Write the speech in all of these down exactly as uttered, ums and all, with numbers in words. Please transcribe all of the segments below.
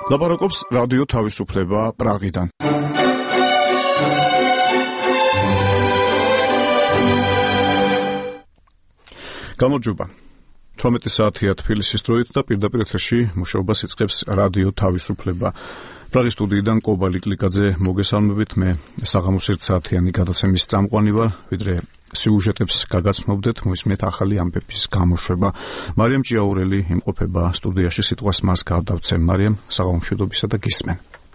ლაპარაკობს რადიო თავისუფლება პრაღიდან. გამარჯობა. თორმეტი საათია თბილისის დროით და პირდაპირ ეთერში მუშაობას იწყებს რადიო თავისუფლება. პრაღის სტუდიიდან კობალი კლიკაძე მოგესალმებით, მე საღამოს ერთ საათიანი გადაცემის წამყვანი ვარ, ვიდრე სიუჟეტებს გაგაცნობდეთ, მოისმენთ ახალი ამბების გამოშვება. მარიამ ჭიაურელი იმყოფება სტუდიაში, სიტყვას მას გავდავცემ. მარიამ, საღამომშვიდობისა და გისმენ.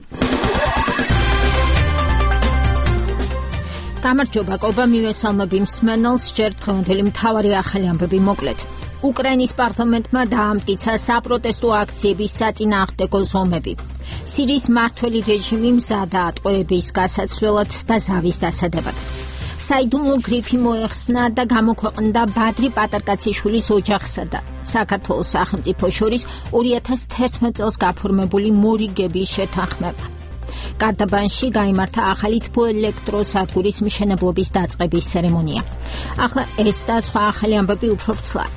გამარჯობა, კობა, მივესალმები მსმენელს, ჯერ დღევანდელი მთავარი ახალი ამბები მოკლედ. უკრაინის პარლამენტმა დაამტკიცა საპროტესტო აქციების საწინააღმდეგო ზომები. სირიის მმართველი რეჟიმი მზადაა ტყვეების გასაცვლელად და ზავის დასადებად. საიდუმლო გრიფი მოეხსნა და გამოქვეყნდა ბადრი პატარკაციშვილის ოჯახსა და საქართველოს სახელმწიფო შორის ორი ათას თერთმეტ წელს გაფორმებული მორიგების შეთანხმება. გარდაბანში გაიმართა ახალი თბოელექტროსადგურის მშენებლობის დაწყების ცერემონია. ახლა ეს და სხვა ახალი ამბები უფრო ვრცლად.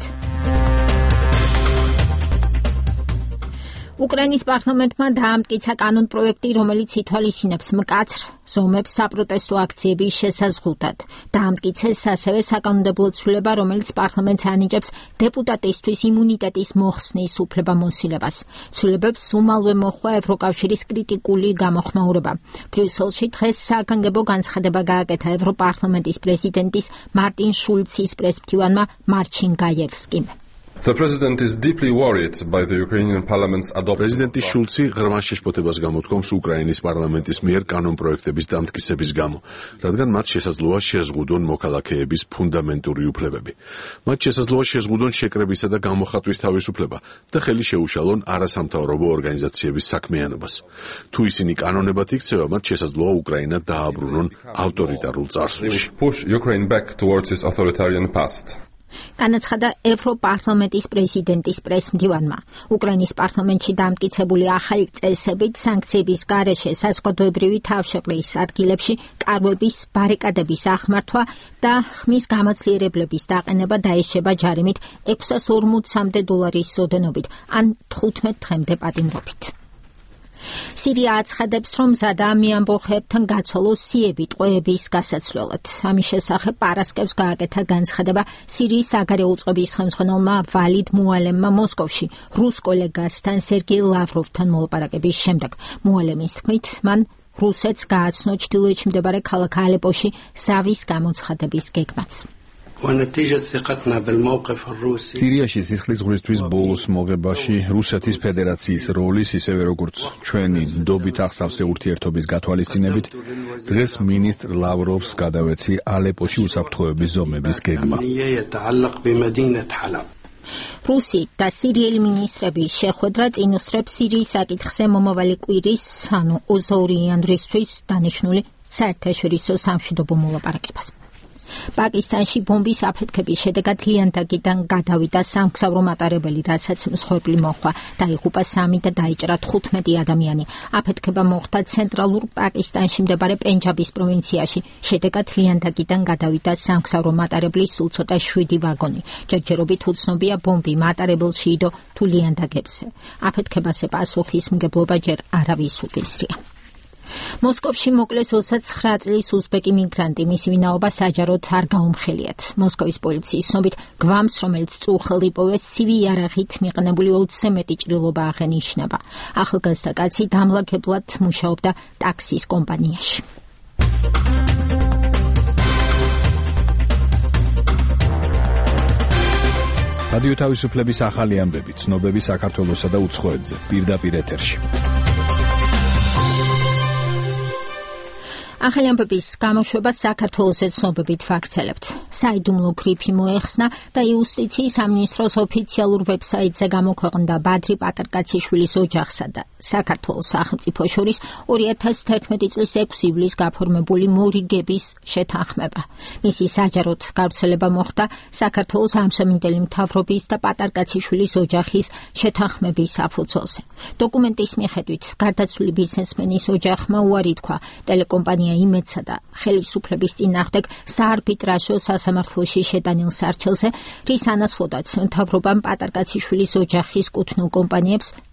უკრაინის პარლამენტმა დაამტკიცა კანონპროექტი, რომელიც ითვალისწინებს მკაცრ ზომებს საპროტესტო აქციების შესაზღვრად. დაამტკიცეს ასევე საკანონმდებლო ცვლილება, რომელიც პარლამენტს ანიჭებს დეპუტატისთვის იმუნიტეტის მოხსნის უფლებამოსილებას. ცვლილებებს უმალვე მოჰყვა ევროკავშირის კრიტიკული გამოხმაურება. ბრიუსელში დღეს საგანგებო განცხადება გააკეთა ევროპარლამენტის პრეზიდენტის მარტინ შულცის პრესმფრთივანმა მარჩინ გაიევსკიმ. The president is deeply worried by the Ukrainian parliament's adoption. პრეზიდენტი შულცი ღრმა შეშფოთებას გამოთქვამს უკრაინის პარლამენტის მიერ კანონპროექტების დამტკიცების გამო, რადგან მათ შესაძლოა შეზღუდონ მოქალაქეების ფუნდამენტური უფლებები. მათ შესაძლოა შეზღუდონ შეკრებისა და გამოხატვის თავისუფლება და ხელი შეუშალონ არასამთავრობო ორგანიზაციების საქმიანობას. თუ ისინი კანონებად იქცევა, მათ შესაძლოა უკრაინა დააბრუნონ ავტორიტარულ წარსულში. Push Ukraine back towards its authoritarian past. განაცხადა ევროპარლამენტის პრეზიდენტის პრესმფრთივანმა. უკრაინის პარლამენტში დამტკიცებული ახალი წესებით სანქციების გარეშე საზოგადოებრივი თავშეყრის ადგილებში კარვების, ბარიკადების ახმართვა და ხმის გამაცლიერებლების დაყენება დაეშება ჯარიმით ექვსას ორმოცამდე დოლარის ოდენობით, ან თხუთმეტ დღემდე პატიმრობით. სირია აცხადებს, რომ მზადაა მეამბოხეებთან გაცვალოს სიები ტყვეების გასაცვლელად. ამის შესახებ პარასკევს გააკეთა განცხადება სირიის საგარეო უწყების ხელმძღვანელმა ვალიდ მუალემმა მოსკოვში რუს კოლეგასთან სერგეი ლავროვთან მოლაპარაკების შემდეგ. მუალემის თქმით, მან რუსეთს გააცნო ჩრდილოეთში მდებარე ქალაქ ალეპოში ზავის გამოცხადების გეგმაც. სირიაში სისხლის ზღვრისთვის ბოლოს მოღებაში რუსეთის ფედერაციის როლის, ისევე როგორც ჩვენი ნდობით აღსავსე ურთიერთობის გათვალისწინებით, დღეს მინისტრ ლავროვს გადავეცი ალეპოში უსაფრთხოების ზომების გეგმა. რუსი და სირიელი მინისტრები შეხვედრა წინუსწრებს სირიის საკითხზე მომავალი კვირის, ანუ ოცდაორი იანვრისთვის დანიშნული საერთაშორისო სამშვიდობო მოლაპარაკებას. პაკისტანში ბომბის აფეთქების შედეგად ლიანდაგიდან გადავიდა სამგზავრო მატარებელი, რასაც მსხვერპლი მოჰყვა. დაიღუპა სამი და დაიჭრა თხუთმეტი ადამიანი. აფეთქება მოხდა ცენტრალურ პაკისტანში მდებარე პენჯაბის პროვინციაში. შედეგად ლიანდაგიდან გადავიდა სამგზავრო მატარებლის სულ ცოტა შვიდი ვაგონი. ჯერჯერობით უცნობია ბომბი მატარებელში იდო თუ ლიანდაგებზე. აფეთქებაზე პასუხისმგებლობა ჯერ არავის უკისრია. მოსკოვში მოკლეს ოცდაცხრა წლის უზბეკი მიგრანტი, მისი ვინაობა საჯაროდ არ გაუმხელიათ. მოსკოვის პოლიციის ცნობით, გვამს, რომელიც წუხელ იპოვეს, ცივი იარაღით მიყენებული ოცზე მეტი ჭრილობა აღენიშნება. ახალგაზრდა კაცი დამლაგებლად მუშაობდა ტაქსის კომპანიაში. რადიო თავისუფლების ახალი ამბები, ცნობები საქართველოსა და უცხოეთზე, პირდაპირ ეთერში. ახალი ამბების გამოშვება საქართველოზე ცნობებით ვაგრძელებთ. საიდუმლო გრიფი მოეხსნა და იუსტიციის სამინისტროს ოფიციალურ ვებსაიტზე გამოქვეყნდა ბადრი პატარკაციშვილის ოჯახსა და საქართველოს სახელმწიფო შორის ორი ათას თერთმეტი წლის ექვსი ივლისს გაფორმებული მორიგების შეთანხმება. მისი საჯაროდ გავრცელება მოხდა საქართველოს ამსამინდელი მთავრობის და პატარკაციშვილის ოჯახის შეთანხმების საფუძველზე. დოკუმენტის მიხედვით, გარდაცვლილი ბიზნესმენის ოჯახმა უარი თქვა ტელეკომპანია იმედსა და ხელისუფლების წინააღმდეგ საარბიტრაჟო სასამართლოში შეტანილ სარჩელზე, რის ანაცვლოდაც მთავრობამ პატარკაციშვილის ოჯახის კუთვნილ კომპანიებს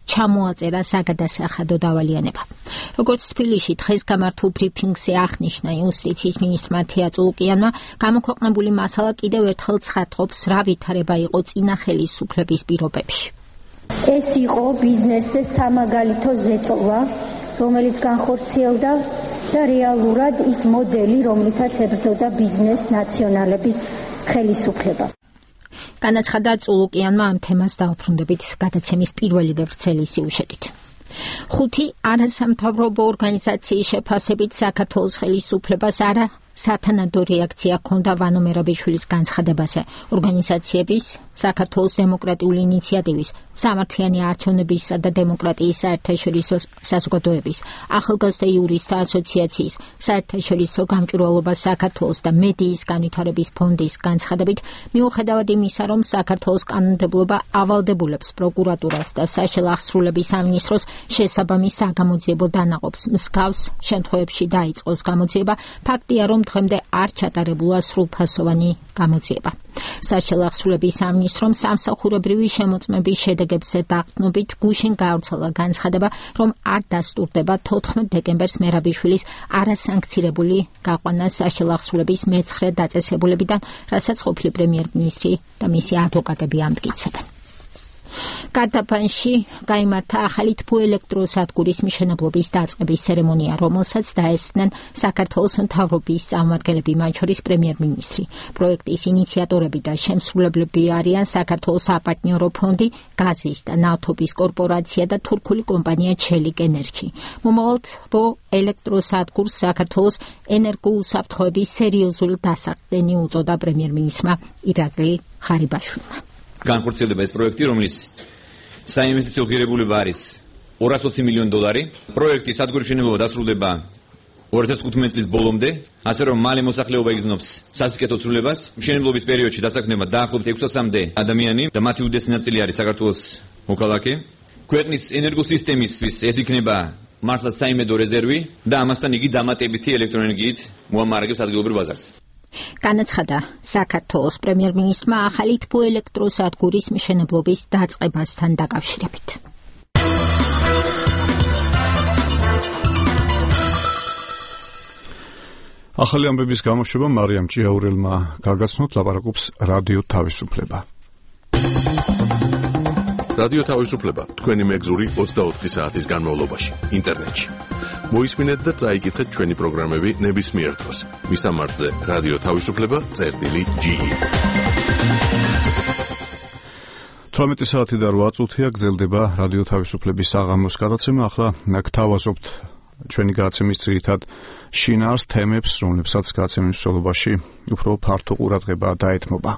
ჩამოაწერა საგადასახადო დავალიანება. როგორც თბილისში დღეს გამართულ ბრიფინგზე აღნიშნა იუსტიციის მინისტრ მათია წულუკიანმა, გამოქვეყნებული მასალა კიდევ ერთხელ ცხადყოფს, რა ვითარება იყო წინა ხელისუფლების პირობებში. ეს იყო ბიზნესზე სამაგალითო ზეწოლა, რომელიც განხორციელდა და რეალურად ის მოდელი, რომლითაც ებრძოდა ბიზნეს ნაციონალების ხელისუფლება. განაცხადა წულუკიანმა ამ თემას დაუბრუნდებით გადაცემის პირველი ვერძელი სიუჟეტით. ხუთი არასამთავრობო ორგანიზაციის შეფასებით საქართველოს ხელისუფლებას არა სათანადო რეაქცია ჰქონდა ვანო მერაბიშვილის განცხადებაზე. ორგანიზაციების, საქართველოს დემოკრატიული ინიციატივის, სამართლიანი არჩევნებისა და დემოკრატიის საერთაშორისო საზოგადოების, ახალგაზრდა იურისტთა ასოციაციის, საერთაშორისო გამჭვირვალობა საქართველოს და მედიის განვითარების ფონდის განცხადებით, მიუხედავად იმისა, რომ საქართველოს კანონმდებლობა ავალდებულებს პროკურატურას და საშელახსრულების სამინისტროს შესაბამის საგამოძიებო დანაყოფს მსგავს შემთხვევებში დაიწყოს გამოძიება, ფაქტია, რომ დღემდე არ ჩატარებულა სრულფასოვანი გამოძიება. საშელახსრულების სამინისტრომ სამსახურებრივი შემოწმების შედეგებზე დაყრდნობით გუშინ გაავრცელა განცხადება, რომ არ დასტურდება თოთხმეტ დეკემბერს მერაბიშვილის არასანქცირებული გაყვანა საშელახსრულების მეცხრე დაწესებულებიდან, რასაც ყოფილი პრემიერ-მინისტრი და მისი ადვოკატები ამტკიცებენ. გარდაბანში გაიმართა ახალი თბოელექტროსადგურის მშენებლობის დაწყების ცერემონია, რომელსაც დაესწრნენ საქართველოს მთავრობის წარმომადგენლები, მათ შორის პრემიერ-მინისტრი. პროექტის ინიციატორები და შემსრულებლები არიან საქართველოს საპარტნიორო ფონდი, გაზის და ნავთობის კორპორაცია და თურქული კომპანია ჩელიკ ენერჯი. მომავალ თბოელექტროსადგურს საქართველოს ენერგოუსაფრთხოების სერიოზული დასაყრდენი უწოდა პრემიერ-მინისტრმა ირაკლი ხარიბაშვილმა. განხორციელდება ეს პროექტი, რომლის საინვესტიციო ღირებულება არის ორასი ოცი მილიონი დოლარი. პროექტის სადგურის მშენებლობა დასრულდება ორი ათას თხუთმეტი წლის ბოლომდე, ასე რომ მალე მოსახლეობა იგრძნობს სასიკეთო ცვლილებას. მშენებლობის პერიოდში დასაქმდება დაახლოებით ექვსასამდე ადამიანი და მათი უდიდესი ნაწილი არის საქართველოს მოქალაქე. ქვეყნის ენერგოსისტემისთვის ეს იქნება მართლაც საიმედო რეზერვი და ამასთან იგი დამატებითი ელექტროენერგიით მოამარაგებს ადგილობრივ ბაზარს. განაცხადა საქართველოს პრემიერ-მინისტრმა ახალი თბოელექტროსადგურის მშენებლობის დაწყებასთან დაკავშირებით. ახალი ამბების გამოშვება მარიამ ჭიაურელმა გაგაცნოთ, ლაპარაკობს რადიო თავისუფლება. რადიო თავისუფლება თქვენი მეგზური ოცდაოთხი საათის განმავლობაში ინტერნეტში. მოისმინეთ და წაიკითხეთ ჩვენი პროგრამები ნებისმიერ დროს. მისამართზე რადიო თავისუფლება წერტილი ჯი. თვრამეტი საათი და რვა წუთია გრძელდება რადიო თავისუფლების საღამოს გადაცემა. ახლა გთავაზობთ ჩვენი გადაცემის ძირითად შინაარს თემებს, რომლებსაც გადაცემის მსვლელობაში უფრო ფართო ყურადღება დაეთმობა.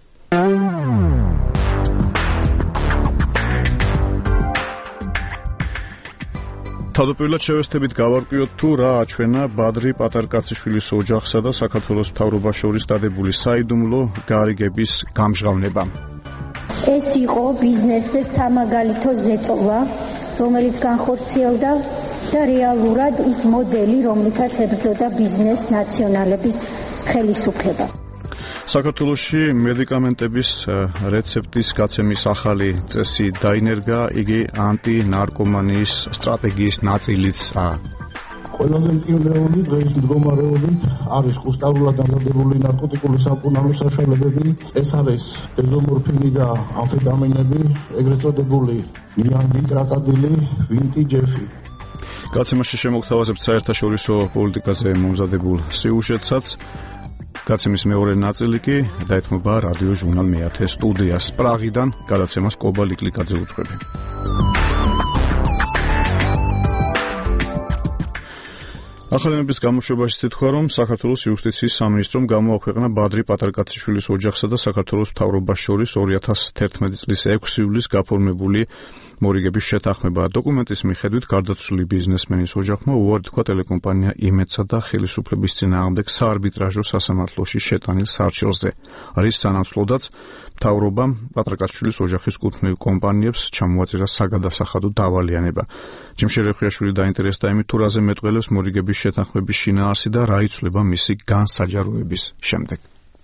თავდაპირველად შევესწრებით გავარკვიოთ თუ რა აჩვენა ბადრი პატარკაციშვილის ოჯახსა და საქართველოს მთავრობას შორის დადებული საიდუმლო გარიგების გამჟღავნებამ. ეს იყო ბიზნესზე სამაგალითო ზეწოლა, რომელიც განხორციელდა და რეალურად ის მოდელი, რომლითაც ებრძოდა ბიზნეს ნაციონალების ხელისუფლება. საქართველოში მედიკამენტების რეცეპტის გაცემის ახალი წესი დაინერგა, იგი ანტინარკომანიის სტრატეგიის ნაწილიცაა. ყველაზე მწირეული დღეის მდგომარეობით არის კუსტარულად დამზადებული ნარკოტიკული სამკურნალო საშუალებები. ეს არის დეზომორფინი და ამფეტამინები, ეგრეთ წოდებული იანგი, ტრაკადილი, ვინტი, ჯეფი. გაცემაში შემოგთავაზებთ საერთაშორისო პოლიტიკაზე მომზადებულ სიუჟეტსაც. გაცემის მეორე ნაწილი კი დაეთმობა რადიო ჟურნალ მეათე სტუდიას. პრაღიდან გადაცემას კობა ლიკლიკაძე უძღვები. ახალების გამოშვებაში ცითქვა, რომ საქართველოს იუსტიციის სამინისტრომ გამოაქვეყნა ბადრი პატარკაციშვილის ოჯახსა და საქართველოს მთავრობას შორის ორი ათას თერთმეტი წლის ექვსი ივლისს გაფორმებული მორიგების შეთანხმება. დოკუმენტის მიხედვით გარდაცვლილი ბიზნესმენის ოჯახმა უარი თქვა ტელეკომპანია იმედსა და ხელისუფლების წინააღმდეგ საარბიტრაჟო სასამართლოში შეტანილ სარჩელზე. არის სანაცვლოდაც მთავრობამ პატარკაციშვილის ოჯახის კუთვნილ კომპანიებს ჩამოაწერა საგადასახადო დავალიანება. ჯიმშე რეხუიაშვილი დაინტერესდა იმით, თუ რაზე მეტყველებს მორიგების შეთანხმების შინაარსი და რა იცვლება მისი განსაჯაროების შემდეგ.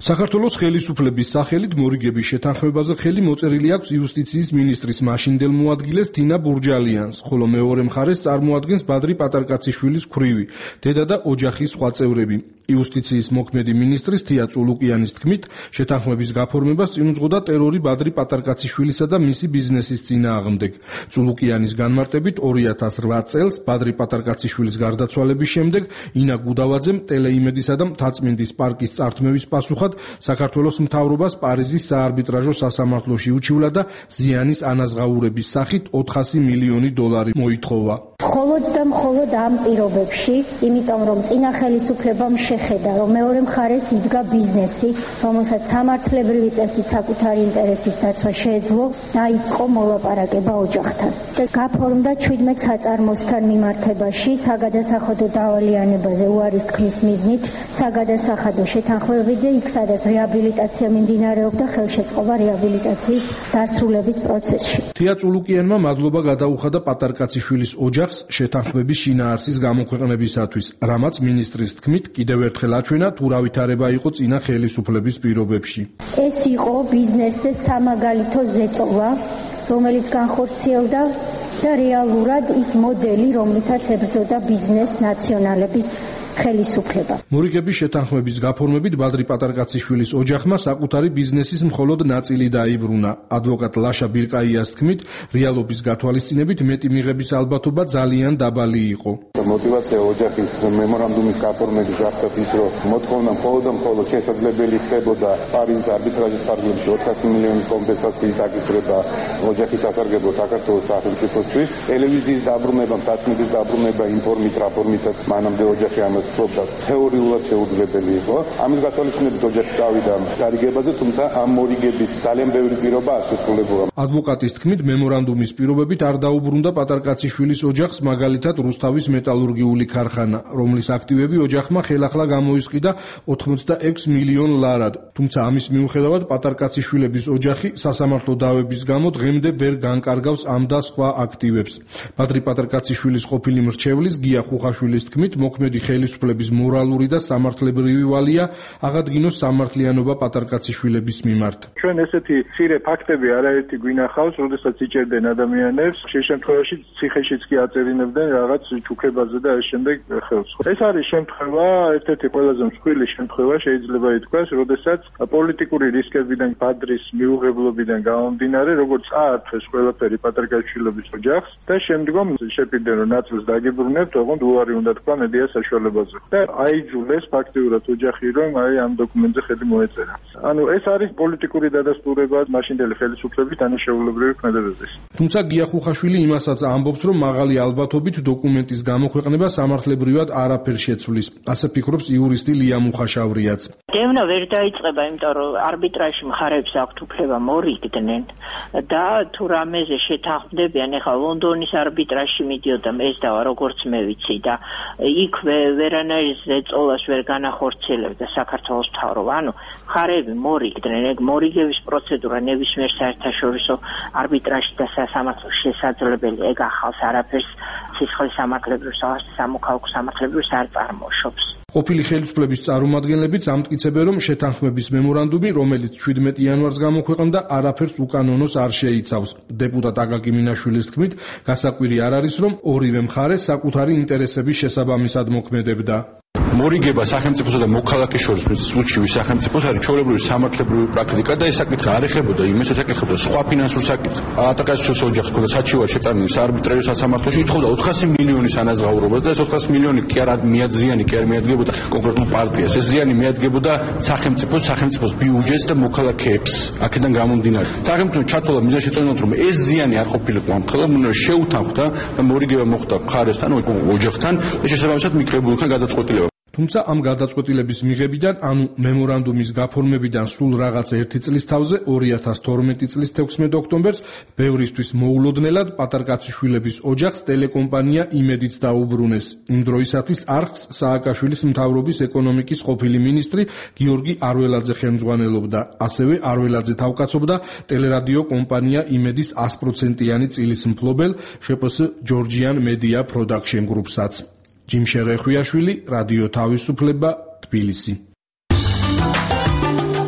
საქართველოს ხელისუფლების სახელით მორიგების შეთანხმებაზე ხელი მოწერილი აქვს იუსტიციის მინისტრის მაშინდელ მოადგილეს თინა ბურჯალიანს, ხოლო მეორე მხარეს წარმოადგენს ბადრი პატარკაციშვილის ქვრივი, დედა და ოჯახის სხვა წევრები. იუსტიციის მოქმედი მინისტრის თია წულუკიანის თქმით, შეთანხმების გაფორმებას წინ უძღოდა ტერორი ბადრი პატარკაციშვილისა და მისი ბიზნესის წინააღმდეგ. წულუკიანის განმარტებით ორი ათას რვა წელს ბადრი პატარკაციშვილის გარდაცვალების შემდეგ ინა გუდავაძემ ტელეიმედისა და მთაწმინდის პარკის წართმევის პასუხად საქართველოს მთავრობას პარიზის საარბიტრაჟო სასამართლოში უჩივლა და ზიანის ანაზღაურების სახით ოთხასი მილიონი დოლარი მოითხოვა. მხოლოდ და მხოლოდ ამ პირობებში, იმიტომ რომ წინა ხელისუფლებამ შეხედა, რომ მეორე მხარეს იდგა ბიზნესი, რომელსაც სამართლებრივი წესით საკუთარი ინტერესის დაცვა შეეძლო, დაიწყო მოლაპარაკება ოჯახთან. და გაფორმდა ჩვიდმეტ საწარმოსთან მიმართებაში საგადასახადო დავალიანებაზე უარის თქმის მიზნით საგადასახადო შეთანხმებები და იქ სადაც რეაბილიტაცია მიმდინარეობდა ხელშეწყობა რეაბილიტაციის დასრულების პროცესში. თია წულუკიანმა მადლობა გადაუხადა პატარკაციშვილის ოჯახს შეთანხმების შინაარსის გამოქვეყნებისათვის, რამაც მინისტრის თქმით კიდევ ერთხელ აჩვენა თუ რა ვითარება იყო წინა ხელისუფლების პირობებში. ეს იყო ბიზნესზე სამაგალითო ზეწოლა, რომელიც განხორციელდა და რეალურად ის მოდელი, რომლითაც ებრძოდა ბიზნეს ნაციონალების ხელისუფლება. მორიგების შეთანხმების გაფორმებით ბადრი პატარკაციშვილის ოჯახმა საკუთარი ბიზნესის მხოლოდ ნაწილი დაიბრუნა. ადვოკატ ლაშა ბირკაიას თქმით, რეალობის გათვალისწინებით მეტი მიღების ალბათობა ძალიან დაბალი იყო. მოტივაცია ოჯახის მემორანდუმის გაფორმების გახდათ ის, რომ მოთხოვნა მხოლოდ და მხოლოდ შესაძლებელი ხდებოდა პარიზის არბიტრაჟის ფარგლებში ოთხასი მილიონის კომპენსაციის დაკისრება ოჯახის სასარგებლოდ საქართველოს სახელმწიფოსთვის. ტელევიზიის დაბრუნება, მთაწმინდის დაბრუნება იმ ფორმით, რა ფორმითაც მანამდე ოჯახი ამას ფლობდა, თეორიულად შეუძლებელი იყო. ამის გათვალისწინებით ოჯახი წავიდა დარიგებაზე, თუმცა ამ მორიგების ძალიან ბევრი პირობა არ შესრულებულა. ადვოკატის თქმით, მემორანდუმის პირობებით არ დაუბრუნდა პატარკაციშვილის ოჯახს, მაგალითად რუსთავის მეტალურგიული ქარხანა, რომლის აქტივები ოჯახმა ხელახლა გამოისყიდა ოცდაექვსი მილიონ ლარად. თუმცა ამის მიუხედავად პატარკაციშვილების ოჯახი სასამართლო დავების გამო დღემდე ვერ განკარგავს ამ და სხვა აქტივებს. ბადრი პატარკაციშვილის ყოფილი მრჩევლის გია ხუხაშვილის თქმით, მოქმედი ხელისუფლების მორალური და სამართლებრივი ვალია აღადგინოს სამართლიანობა პატარკაციშვილების მიმართ. ჩვენ ესეთი მცირე ფაქტები არაერთი გვინახავს, როდესაც იჭერდნენ ადამიანებს, ხშირ შემთხვევაში ციხეშიც კი აწერინებდნენ რაღაც ჩუქებაზე და ეს შემდეგ ხელს. ეს არის შემთხვევა, ერთ-ერთი ყველაზე მსხვილი შემთხვევა შეიძლება ითქვას, როდესაც პოლიტიკური რისკებიდან, ბადრის მიუღებლობიდან გამომდინარე, როგორც აართვეს ყველაფერი პატარკაციშვილების ოჯახს და შემდგომ შეპირდნენ, რომ ნაწილს დაგიბრუნებთ, ოღონდ უარი უნდა თქვა მედია საშუალებაზე. და აიძულეს ფაქტიურად ოჯახი, რომ აი ამ დოკუმენტზე ხელი მოეწერა. ანუ ეს არის პოლიტიკური დადასტურება მაშინდელი ხელისუფლების დანიშნულებრივი ქმედებების. თუმცა გია ხუხაშვილი იმასაც ამბობს, რომ მაღალი ალბათობით დოკუმენტის გამოქვეყნება სამართლებრივად არაფერ შეცვლის. ასე ფიქრობს იურისტი ლია მუხაშავრიაც. დევნა ვერ დაიწყება, იმიტომ რომ არბიტრაჟი მხარებს აქვთ უფლება მორიგდნენ და თუ რამეზე შეთანხმდებიან, ეხლა ლონდონის არბიტრაჟში მიდიოდა ეს და როგორც მე ვიცი და იქ ვერანაირ ზეწოლას ვერ განახორციელებდა საქართველოს მთავრობა. ანუ მხარები მორიგდნენ, ეგ მორიგების პროცედურა ნებისმიერ საერთაშორისო არბიტრაჟში და სასამართლოში შესაძლებელი, ეგ ახალს არაფერს სისხლის სამართლებრივ სამოქალაქო სამართლებრივს არ წარმოშობს. ყოფილი ხელისუფლების წარმომადგენლებიც ამტკიცებენ, რომ შეთანხმების მემორანდუმი, რომელიც შვიდმეტი იანვარს გამოქვეყნდა, არაფერს უკანონოს არ შეიცავს. დეპუტატ აკაკი მინაშვილის თქმით, გასაკვირი არ არის, რომ ორივე მხარე საკუთარი ინტერესების შესაბამისად მოქმედებდა. მორიგება სახელმწიფოსა და მოქალაქის შორის სულჩივი სახელმწიფოს არის ჩვეულებრივი სამართლებრივი პრაქტიკა და ეს საკითხი არ ეხებოდა იმას, ეს ეხებოდა სხვა ფინანსურ საკითხს. პატარკაციშვილის ოჯახს ჰქონდა საჩივარ შეტანილი საარბიტრაჟო სასამართლოში, ითხოვდა ოთხასი მილიონის ანაზღაურებას და ეს ოთხასი მილიონი კი არ მიაძიანი, კი არ მიადგებოდა კონკრეტულ პარტიას. ეს ზიანი მიადგებოდა სახელმწიფოს, სახელმწიფოს ბიუჯეტს და მოქალაქეებს. აქედან გამომდინარე, სახელმწიფო ჩათვალა მიზანშეწონილად, რომ ეს ზიანი არ ყოფილიყო ამ ხელოვნებას შეუთანხმდა და მორიგება მოხდა მხარესთან, ოჯახთან და შესაბამისად მიკრებულ იქნა გადაწყვეტილება. თუმცა ამ გადაწყვეტილების მიღებიდან, ანუ მემორანდუმის გაფორმებიდან სულ რაღაც ერთი წლის თავზე, ორი ათას თორმეტი წლის თექვსმეტ ოქტომბერს, ბევრისთვის მოულოდნელად პატარკაციშვილების ოჯახს ტელეკომპანია იმედიც დაუბრუნეს. იმ დროისათვის არხს სააკაშვილის მთავრობის ეკონომიკის ყოფილი მინისტრი გიორგი არველაძე ხელმძღვანელობდა. ასევე არველაძე თავკაცობდა ტელერადიო კომპანია იმედის ას პროცენტიანი წილის მფლობელ შპს ჯორჯიან მედია პროდაქშენ გრუპსაც. ჯიმშე რეხვიაშვილი, რადიო თავისუფლება, თბილისი.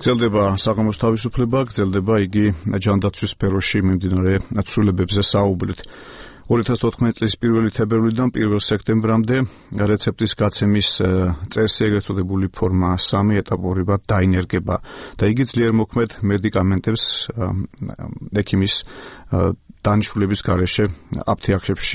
გრძელდება საღამოს თავისუფლება, გრძელდება იგი ჯანდაცვის სფეროში მიმდინარე ცვლილებებზე საუბრით. ორი ათას თოთხმეტი წლის პირველი თებერვლიდან პირველ სექტემბრამდე რეცეპტის გაცემის წესი, ეგრეთ წოდებული ფორმა სამი ეტაპობრივად დაინერგება და იგი ძლიერ მოქმედ მედიკამენტებს ექიმის დანიშნულების გარეშე აფთიაქებში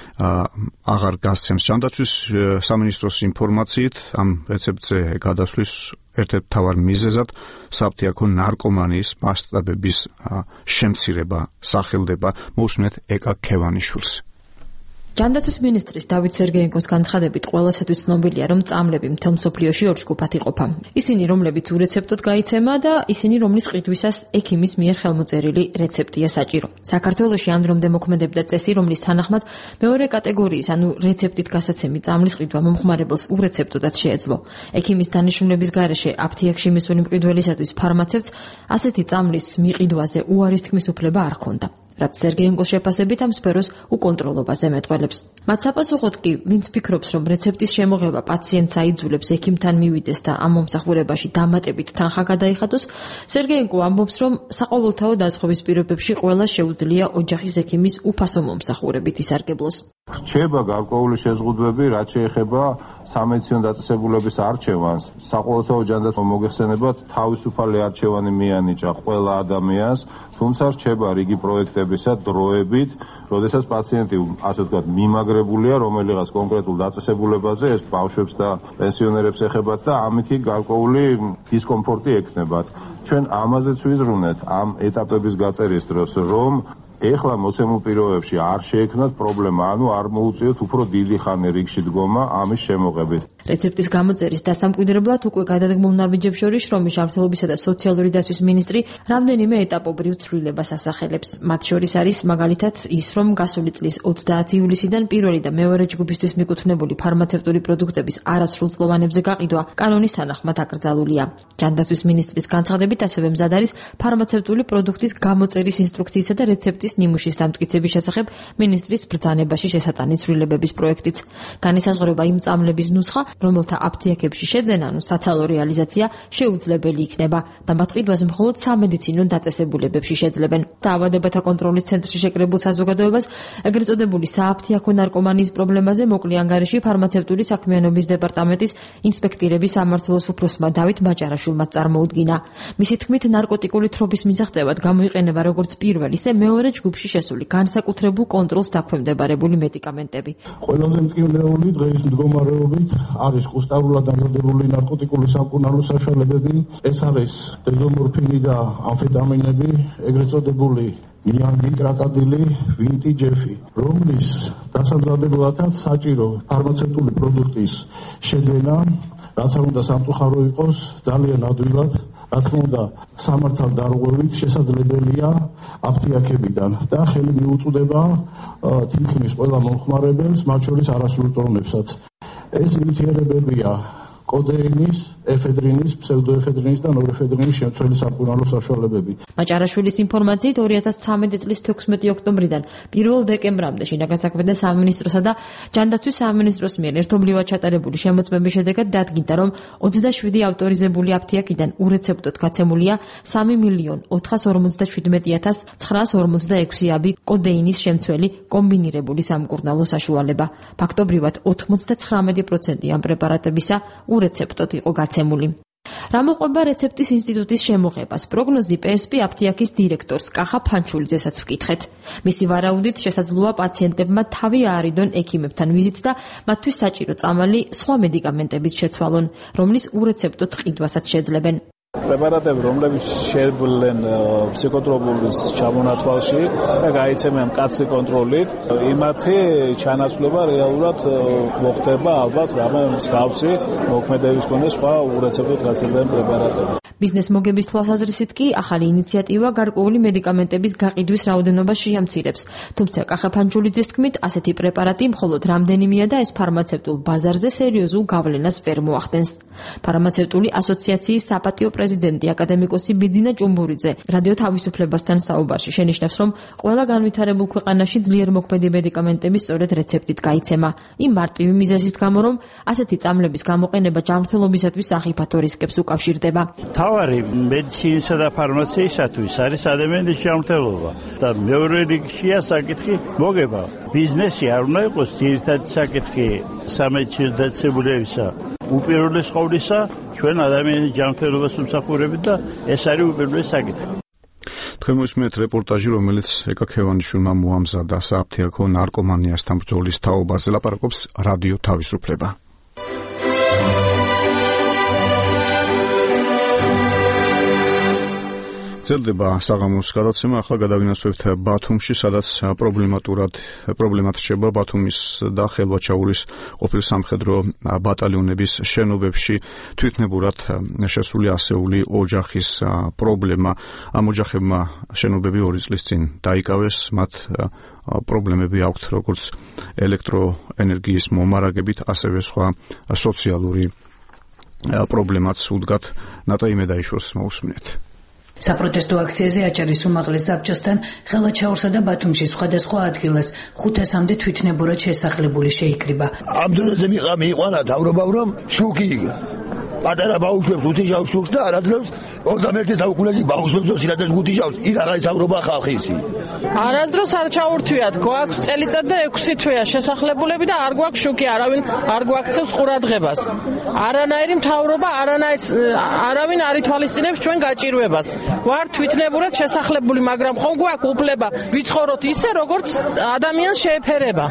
აღარ გასცემს. ჯანდაცვის სამინისტროს ინფორმაციით ამ რეცეპტზე გადასვლის ერთ-ერთ მთავარ მიზეზად საფთიაქო ნარკომანიის მასშტაბების შემცირება სახელდება. მოусმინეთ ეკა ქევანიშვილს. ჯანდაცვის მინისტრის დავით სერგეენკოს განცხადებით ყველასათვის ცნობილია, რომ წამლები მთელ მსოფლიოში ორ ჯგუფად იყოფა. ისინი, რომლებიც ურეცეპტოდ გაიცემა და ისინი, რომლის ყიდვისას ექიმის მიერ ხელმოწერილი რეცეპტია საჭირო. საქართველოში ამ დრომდე მოქმედებდა წესი, რომლის თანახმად მეორე კატეგორიის, ანუ რეცეპტით გასაცემი წამლის ყიდვა მომხმარებელს ურეცეპტოდაც შეეძლო. ექიმის დანიშნულების გარეშე აფთიაქში მისული მყიდველისათვის ფარმაცევტს ასეთი წამლის მიყიდვაზე უარის თქმის უფლება არ ჰქონდა. რაც სერგეენკოს შეფასებით ამ სფეროს უკონტროლობაზე მეტყველებს. მათ საპასუხოდ კი, ვინც ფიქრობს, რომ რეცეპტის შემოღება პაციენტს აიძულებს ექიმთან მივიდეს და ამ მომსახურებაში დამატებით თანხა გადაიხადოს, სერგეენკო ამბობს, რომ საყოველთაო დაზღვევის პირობებში ყველას შეუძლია ოჯახის ექიმის უფასო მომსახურებით ისარგებლოს. რჩება გარკვეული შეზღუდვები, რაც შეეხება სამედიცინო დაწესებულების არჩევანს. საყოველთაო ჯანდაცვა მოგეხსენებათ, თავისუფალი არჩევანი მიანიჭა ყველა ადამიანს, თუმცა რჩება რიგი პროექტებისა დროებით, როდესაც პაციენტი ასე ვთქვათ მიმაგრებულია რომელიღაც კონკრეტულ დაწესებულებაზე, ეს ბავშვებს და პენსიონერებს ეხებათ და ამითი გარკვეული დისკომფორტი ექნებათ. ჩვენ ამაზეც ვიზრუნეთ ამ ეტაპების გაწერის დროს, რომ ეხლა მოცემულ პირობებში არ შეექმნათ პრობლემა, ანუ არ მოუწიოთ უფრო დიდი ხანი რიგში დგომა ამის შემოღებით. რეცეპტის გამოწერის დასამკვიდრებლად უკვე გადადგმულ ნაბიჯებს შორის შრომის ჯანმრთელობისა და სოციალური დაცვის მინისტრი რამდენიმე ეტაპობრივ ცვლილებას ასახელებს. მათ შორის არის მაგალითად ის, რომ გასული წლის ოცდაათი ივლისიდან პირველი და მეორე ჯგუფისთვის მიკუთვნებული ფარმაცევტული პროდუქტების არასრულწლოვანებზე გაყიდვა კანონის თანახმად აკრძალულია. ჯანდაცვის მინისტრის განცხადებით ასევე მზად არის ფარმაცევტული პროდუქტის გამოწერის ინსტრუქციისა და რეცეპტის ნიმუშის დამტკიცების შესახებ მინისტრის ბრძანებაში შესატანი ცვლილებების პროექტიც. განისაზღვრება იმ წამლების ნუსხა, რომელთა აფთიაქებში შეძენა, ანუ საცალო რეალიზაცია შეუძლებელი იქნება და მათ ყიდვას მხოლოდ სამედიცინო დაწესებულებებში შეძლებენ. დაავადებათა კონტროლის ცენტრში შეკრებულ საზოგადოებას ეგრეთ წოდებული სააფთიაქო ნარკომანიის პრობლემაზე მოკლე ანგარიში ფარმაცევტული საქმიანობის დეპარტამენტის ინსპექტირების სამმართველოს უფროსმა დავით მაჭარაშვილმა წარმოუდგინა. მისი თქმით, ნარკოტიკული თრობის მისაღწევად გამოიყენება როგორც პირველ, ისე მეორე ჯგუფში შესული განსაკუთრებულ კონტროლს დაქვემდებარებული მედიკამენტები. ყველაზე მტკივნეული დღეის მდგომარეობით არის კუსტარულად დამზადებული ნარკოტიკული სამკურნალო საშუალებები, ეს არის დეზომორფინი და ამფეტამინები, ეგრეთ წოდებული ნიანგი, კრაკადილი, ვინტი, ჯეფი, რომლის დასამზადებელადაც საჭირო ფარმაცევტული პროდუქტის შეძენა, რაც არ უნდა სამწუხარო იყოს, ძალიან ადვილად, რა თქმა უნდა, სამართალ დარღვევით შესაძლებელია აფთიაქებიდან და ხელი მიუწვდება თითქმის ყველა მომხმარებელს, მათ შორის არასრულწლოვანებსაც. ეს ნივთიერებებია კოდეინის, ეფედრინის, ფსევდოეფედრინის და ნორეფედრინის შემცველი სამკურნალო საშუალებები. მაჭარაშვილის ინფორმაციით ორი ათას ცხრამეტი წლის თექვსმეტი ოქტომბრიდან პირველ დეკემბრამდე შინაგან საქმეთა სამინისტროსა და ჯანდაცვის სამინისტროს მიერ ერთობლივად ჩატარებული შემოწმების შედეგად დადგინდა, რომ ოცდაშვიდი ავტორიზებული აფთიაქიდან ურეცეპტოდ გაცემულია სამი მილიონ ოთხას ორმოცდაშვიდმეტი ათას ცხრაას ორმოცდაექვსი აბი კოდეინის შემცველი კომბინირებული სამკურნალო საშუალება. ფაქტობრივად ოთხმოცდაცხრამეტი პროცენტი ამ პრეპარატებისა ურეცეპტოდ იყო გაცემული. რა მოყვება რეცეპტის ინსტიტუტის შემოღებას? პროგნოზი პე ეს პი აფთიაქის დირექტორს კახა ფანჩულიძესაც ვკითხეთ. მისი ვარაუდით შესაძლოა პაციენტებმა თავი აარიდონ ექიმებთან ვიზიტს და მათთვის საჭირო წამალი სხვა მედიკამენტებით შეცვალონ, რომლის ურეცეპტოდ ყიდვასაც შეძლებენ. პრეპარატები, რომლებიც შეძლებენ ფსიქოტროპულის ჩამონათვალში და გაიცემენ მკაცრი კონტროლით, იმათი ჩანაცვლება რეალურად მოხდება ალბათ რამე მსგავსი მოქმედების მქონე სხვა ურეცეპტოდ გასაძენ პრეპარატები. ბიზნეს მოგების თვალსაზრისით კი ახალი ინიციატივა გარკვეული მედიკამენტების გაყიდვის რაოდენობას შეამცირებს. თუმცა კახა ფანჩულიძის თქმით, ასეთი პრეპარატი მხოლოდ რამდენიმეა და ეს ფარმაცევტულ ბაზარზე სერიოზულ გავლენას ვერ მოახდენს. ფარმაცევტული ასოციაციის საპატიო პრეზიდენტი პრეზიდენტი აკადემიკოსი ბიძინა ჭუმბურიძე რადიო თავისუფლებასთან საუბარში შენიშნავს, რომ ყველა განვითარებულ ქვეყანაში ძლიერ მოქმედი მედიკამენტების სწორედ რეცეპტით გაიცემა. იმ მარტივი მიზეზის გამო, რომ ასეთი წამლების გამოყენება ჯანმრთელობისათვის სახიფათო რისკებს უკავშირდება. თავარი მედიცინისა და ფარმაციისათვის არის ადამიანის ჯანმრთელობა და მეორე რიგშია საკითხი მოგება. ბიზნესი არ უნდა იყოს ძირითადი საკითხი სამედიცინო დაწესებულებისა. უპირველეს ყოვლისა ჩვენ ადამიანის ჯანმრთელობას ვმსახურებით და ეს არის უპირველეს საკითხი. თქვენ მოსმენთ რეპორტაჟი, რომელიც ეკა ქევანიშვილმა მოამზადა საფთიაქო ნარკომანიასთან ბრძოლის თაობაზე, ლაპარაკობს რადიო თავისუფლება. ძლდება საღამოს გადაცემა, ახლა გადავინაცვლებთ ბათუმში, სადაც პრობლემატურად პრობლემად რჩება ბათუმის და ხელვაჩაურის ყოფილ სამხედრო ბატალიონების შენობებში თვითნებურად შესული ასეული ოჯახის პრობლემა. ამ ოჯახებმა შენობები ორი წლის წინ დაიკავეს, მათ პრობლემები აქვთ როგორც ელექტროენერგიის მომარაგებით, ასევე სხვა სოციალური პრობლემაც უდგათ. ნატა იმედაიშვილს მოусმინეთ. საპროტესტო აქციაზე აჭარის უმაღლეს საბჭოსთან ხელვაჩაურსა და ბათუმში სხვადასხვა ადგილას ხუთასამდე თვითნებურად შესახლებული შეიკრიბა. ამ დროზე მიყა მიიყვანა თავრობამ, რომ შუქი პატარა ბაუშვებს უთიჟავს შუქს და არადლებს ოცდამეერთე საუკუნეში ბაუშვებს და სინათლეს უთიჟავს. ის აღარ საუბრობა ხალხი ისი. არასდროს არ ჩაურთვიათ, გვაქვს წელიწად და ექვსი თვეა შესახლებულები და არ გვაქვს შუქი, არავინ არ გვაქცევს ყურადღებას. არანაირი მთავრობა, არანაირ არავინ არ ითვალისწინებს ჩვენ გაჭირვებას. ვარ თვითნებურად შესახლებული, მაგრამ ხომ გვაქვს უფლება ვიცხოვროთ ისე, როგორც ადამიანს შეეფერება.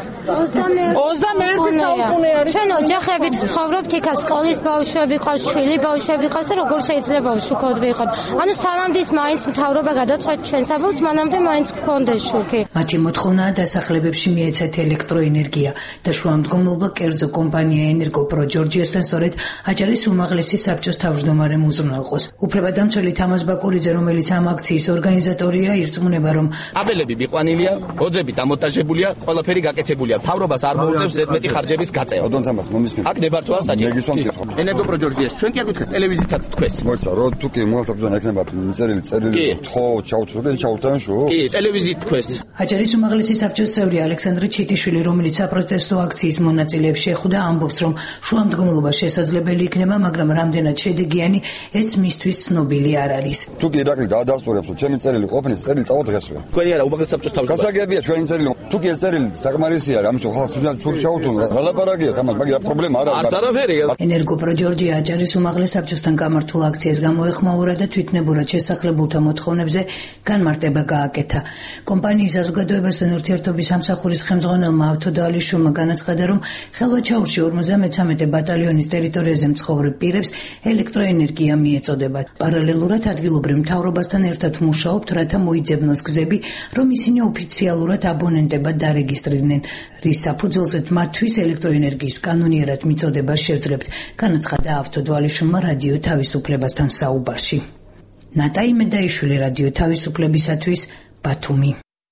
ოცდამეერთე საუკუნე არის. ჩვენ ოჯახებით ცხოვრობთ იქაც, სკოლის ბავშვები ყავს, შვილი ბავშვები ყავს, როგორ შეიძლება უშუქოდ ვიყოთ. ანუ სანამდე მაინც მთავრობა გადაწყვეტ ჩვენს ამბავს, მანამდე მაინც გქონდეს შუქი. მათი მოთხოვნაა დასახლებებში მიეცათ ელექტროენერგია და შუამდგომლობა კერძო კომპანია ენერგოპრო ჯორჯიასთან სწორედ აჭარის უმაღლესი საბჭოს თავმჯდომარემ უზრუნველყოს. უფლებადამცველი თამაზ ბაკურიძე, რომელიც ამ აქციის ორგანიზატორია, ირწმუნება, რომ აბელები მიყვანილია, ოძები დამონტაჟებულია, ყველაფერი გაკეთებულია. მთავრობას არ მოუწევს ზედმეტი ხარჯების გაწევა. ოდონთამას მომისმენ. აქ ნებართვა საჭირო. ენერგოპრო ჯორჯიას ჩვენ კი აგვითხრეთ ტელევიზიითაც თქვეს. მოიცა, რო თუ კი მოახერხებდა ექნებათ წერილი წერილი ხო ჩაუწროდენ ჩაუთან შო. კი, ტელევიზიით თქვეს. აჭარის უმაღლესი საბჭოს წევრი ალექსანდრე ჩიტიშვილი, რომელიც საპროტესტო აქციის მონაწილეებს შეხვდა, ამბობს, რომ შუამდგომლობა შესაძლებელი იქნება, მაგრამ რამდენად შედეგიანი ეს მისთვის ცნობილი არ არის. თუ კი ირაკლი დაადასტურებს, რომ ჩემი წერილი ყოფნის წერილი წავადღესვე. თქვენი არა, უმაღლესი საბჭოს თავმჯდომარე. გასაგებია ჩვენი წერილი. თუ კი ეს წერილი საკმარისია, ამის ხალხს სულ ჩაუთუნ. რალაპარაკია, თამაშ, მაგრამ პრობლემა არ არის. არც არაფერია. ენერგოპრო ჯორჯია აჭარის უმაღლეს საბჭოსთან გამართულ აქციას გამოეხმაურა და თვითნებურად შესახლებულთა მოთხოვნებზე განმარტება გააკეთა. კომპანიის საზოგადოებასთან ურთიერთობის სამსახურის ხელმძღვანელმა ავთოდალიშვილმა განაცხადა, რომ ხელვაჩაურში ორმოცდამეცამეტე ბატალიონის ტერიტორიაზე მცხოვრებ პირებს ელექტროენერგია მიეწოდებათ. პარალელურად ადგილობრივ მთავრობასთან ერთად მუშაობთ, რათა მოიძებნოს გზები, რომ ისინი ოფიციალურად აბონენტებად დარეგისტრირდნენ, რის საფუძველზეც მათთვის ელექტროენერგიის კანონიერად მიწოდებას შევძლებთ, განაცხადა ავთოდალიშვილმა რადიო თავისუფლებასთან საუბარში. ნატა იმედაიშვილი, რადიო თავისუფლებისათვის, ბათუმი.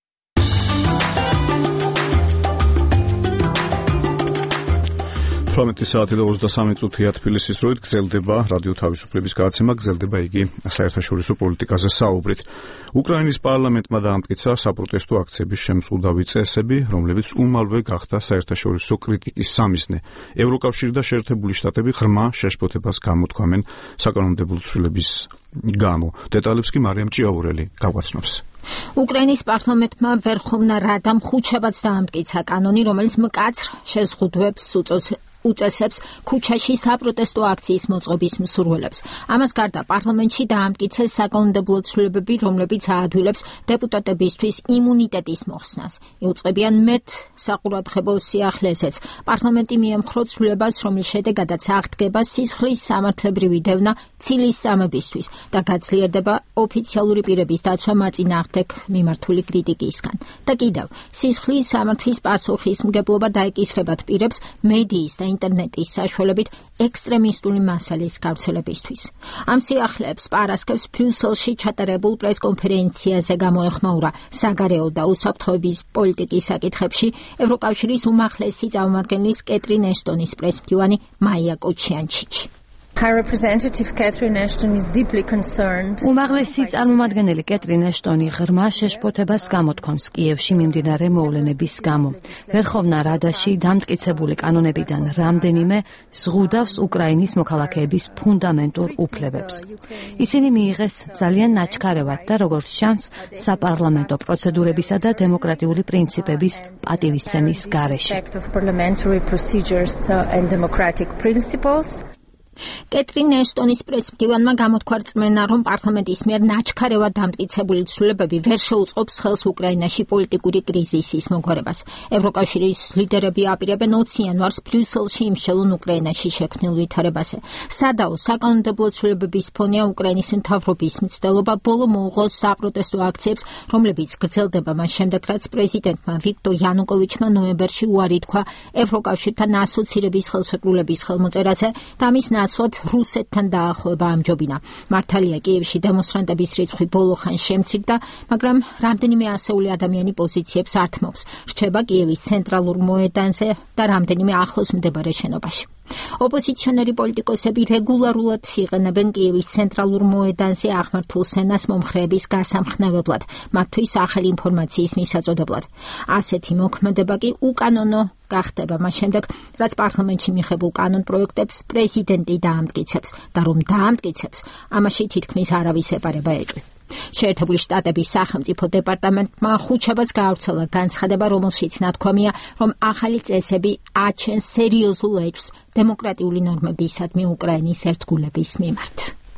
თვრამეტი საათი და ოცდასამი წუთია თბილისის დროით გრძელდება რადიო თავისუფლების გადაცემა, გრძელდება იგი საერთაშორისო პოლიტიკაზე საუბრით. უკრაინის პარლამენტმა დაამტკიცა საპროტესტო აქციების შემწყუდავი წესები, რომლებიც უმალვე გახდა საერთაშორისო კრიტიკის სამიზნე. ევროკავშირი და შეერთებული შტატები ღრმა შეშფოთებას გამოთქვამენ საკანონმდებლო ცვლილების გამო. დეტალებს კი მარიამ ჭიაურელი გაგვაცნობს. უკრაინის პარლამენტმა ვერხოვნა რადამ ხუთშაბათს დაამტკიცა კანონი, რომელიც მკაცრ შეზღუდვებს უწევს უწესებს ქუჩაში საპროტესტო აქციის მოწყობის მსურველებს. ამას გარდა პარლამენტში დაამტკიცეს საკანონმდებლო ცვლილებები, რომლებიც აადვილებს დეპუტატებისთვის იმუნიტეტის მოხსნას. იუწყებიან მეტ საყურადღებო სიახლესეც. პარლამენტი მიემხრო ცვლილებას, რომლის შედეგადაც აღდგება სისხლის სამართლებრივი დევნა ცილის წამებისთვის და გაძლიერდება ოფიციალური პირების დაცვა მაწინააღმდეგ მიმართული კრიტიკისგან. და კიდევ სისხლის სამართლის პასუხისმგებლობა დაეკისრებათ პირებს მედიის და ინტერნეტის საშუალებით ექსტრემისტული მასალის გავრცელებისთვის. ამ სიახლეებს პარასკევს ბრიუსელში ჩატარებულ პრესკონფერენციაზე გამოეხმაურა საგარეო და უსაფრთხოების პოლიტიკის საკითხებში ევროკავშირის უმაღლესი წარმომადგენლის კეტრინ ეშტონის პრესმდივანი მაია კოჩიანჩიჩი. High Representative Catherine Ashton is deeply concerned. უმაღლესი წარმომადგენელი კეტრინ ეშტონი ღრმა შეშფოთებას გამოთქვამს კიევში მიმდინარე მოვლენების გამო. ვერხოვნა რადაში დამტკიცებული კანონებიდან რამდენიმე ზღუდავს უკრაინის მოქალაქეების ფუნდამენტურ უფლებებს. ისინი მიიღეს ძალიან ნაჩქარევად და როგორც ჩანს, საპარლამენტო პროცედურებისა და დემოკრატიული პრინციპების პატივისცემის გარეშე. კეტრინ ეშტონის პრესმდივანმა გამოთქვა რწმენა, რომ პარლამენტის მიერ ნაჩქარევად დამტკიცებული ცვლილებები ვერ შეუწყობს ხელს უკრაინაში პოლიტიკური კრიზისის მოგვარებას. ევროკავშირის ლიდერები აპირებენ ოცი იანვარს ბრიუსელში იმსხელონ უკრაინაში შექმნილ ვითარებაზე. სადაო საკანონმდებლო ცვლილებების ფონია უკრაინის მთავრობის მცდელობა ბოლო მოუღოს საპროტესტო აქციებს, რომლებიც გრძელდება მას შემდეგ, რაც პრეზიდენტმა ვიქტორ იანუკოვიჩმა ნოემბერში უარი თქვა ევროკავშირთან ასოცირების ხელშეკრულების ხელმოწერაზე და ამის ნაცვლად რუსეთთან დაახლოება ამჯობინა. მართალია კიევში დემონსტრანტების რიცხვი ბოლო ხანს შემცირდა, მაგრამ რამდენიმე ასეული ადამიანი პოზიციებს ართმობს. რჩება კიევის ცენტრალურ მოედანზე და რამდენიმე ახლოს მდებარე შენობაში. ოპოზიციონერი პოლიტიკოსები რეგულარულად იყენებენ კიევის ცენტრალურ მოედანზე აღმართულ სცენას მომხრეების გასამხნევებლად, მათთვის ახალი ინფორმაციის მისაწოდებლად. ასეთი მოქმედება კი უკანონო გახდება მას შემდეგ, რაც პარლამენტში მიღებულ კანონპროექტებს პრეზიდენტი დაამტკიცებს და რომ დაამტკიცებს, ამაში თითქმის არავის ეპარება ეჭვი. შეერთებული შტატების სახელმწიფო დეპარტამენტმა ხუთშაბათს გაავრცელა განცხადება, რომელშიც ნათქვამია, რომ ახალი წესები აჩენს სერიოზულ ეჭვს დემოკრატიული ნორმებისადმი უკრაინის ერთგულების მიმართ.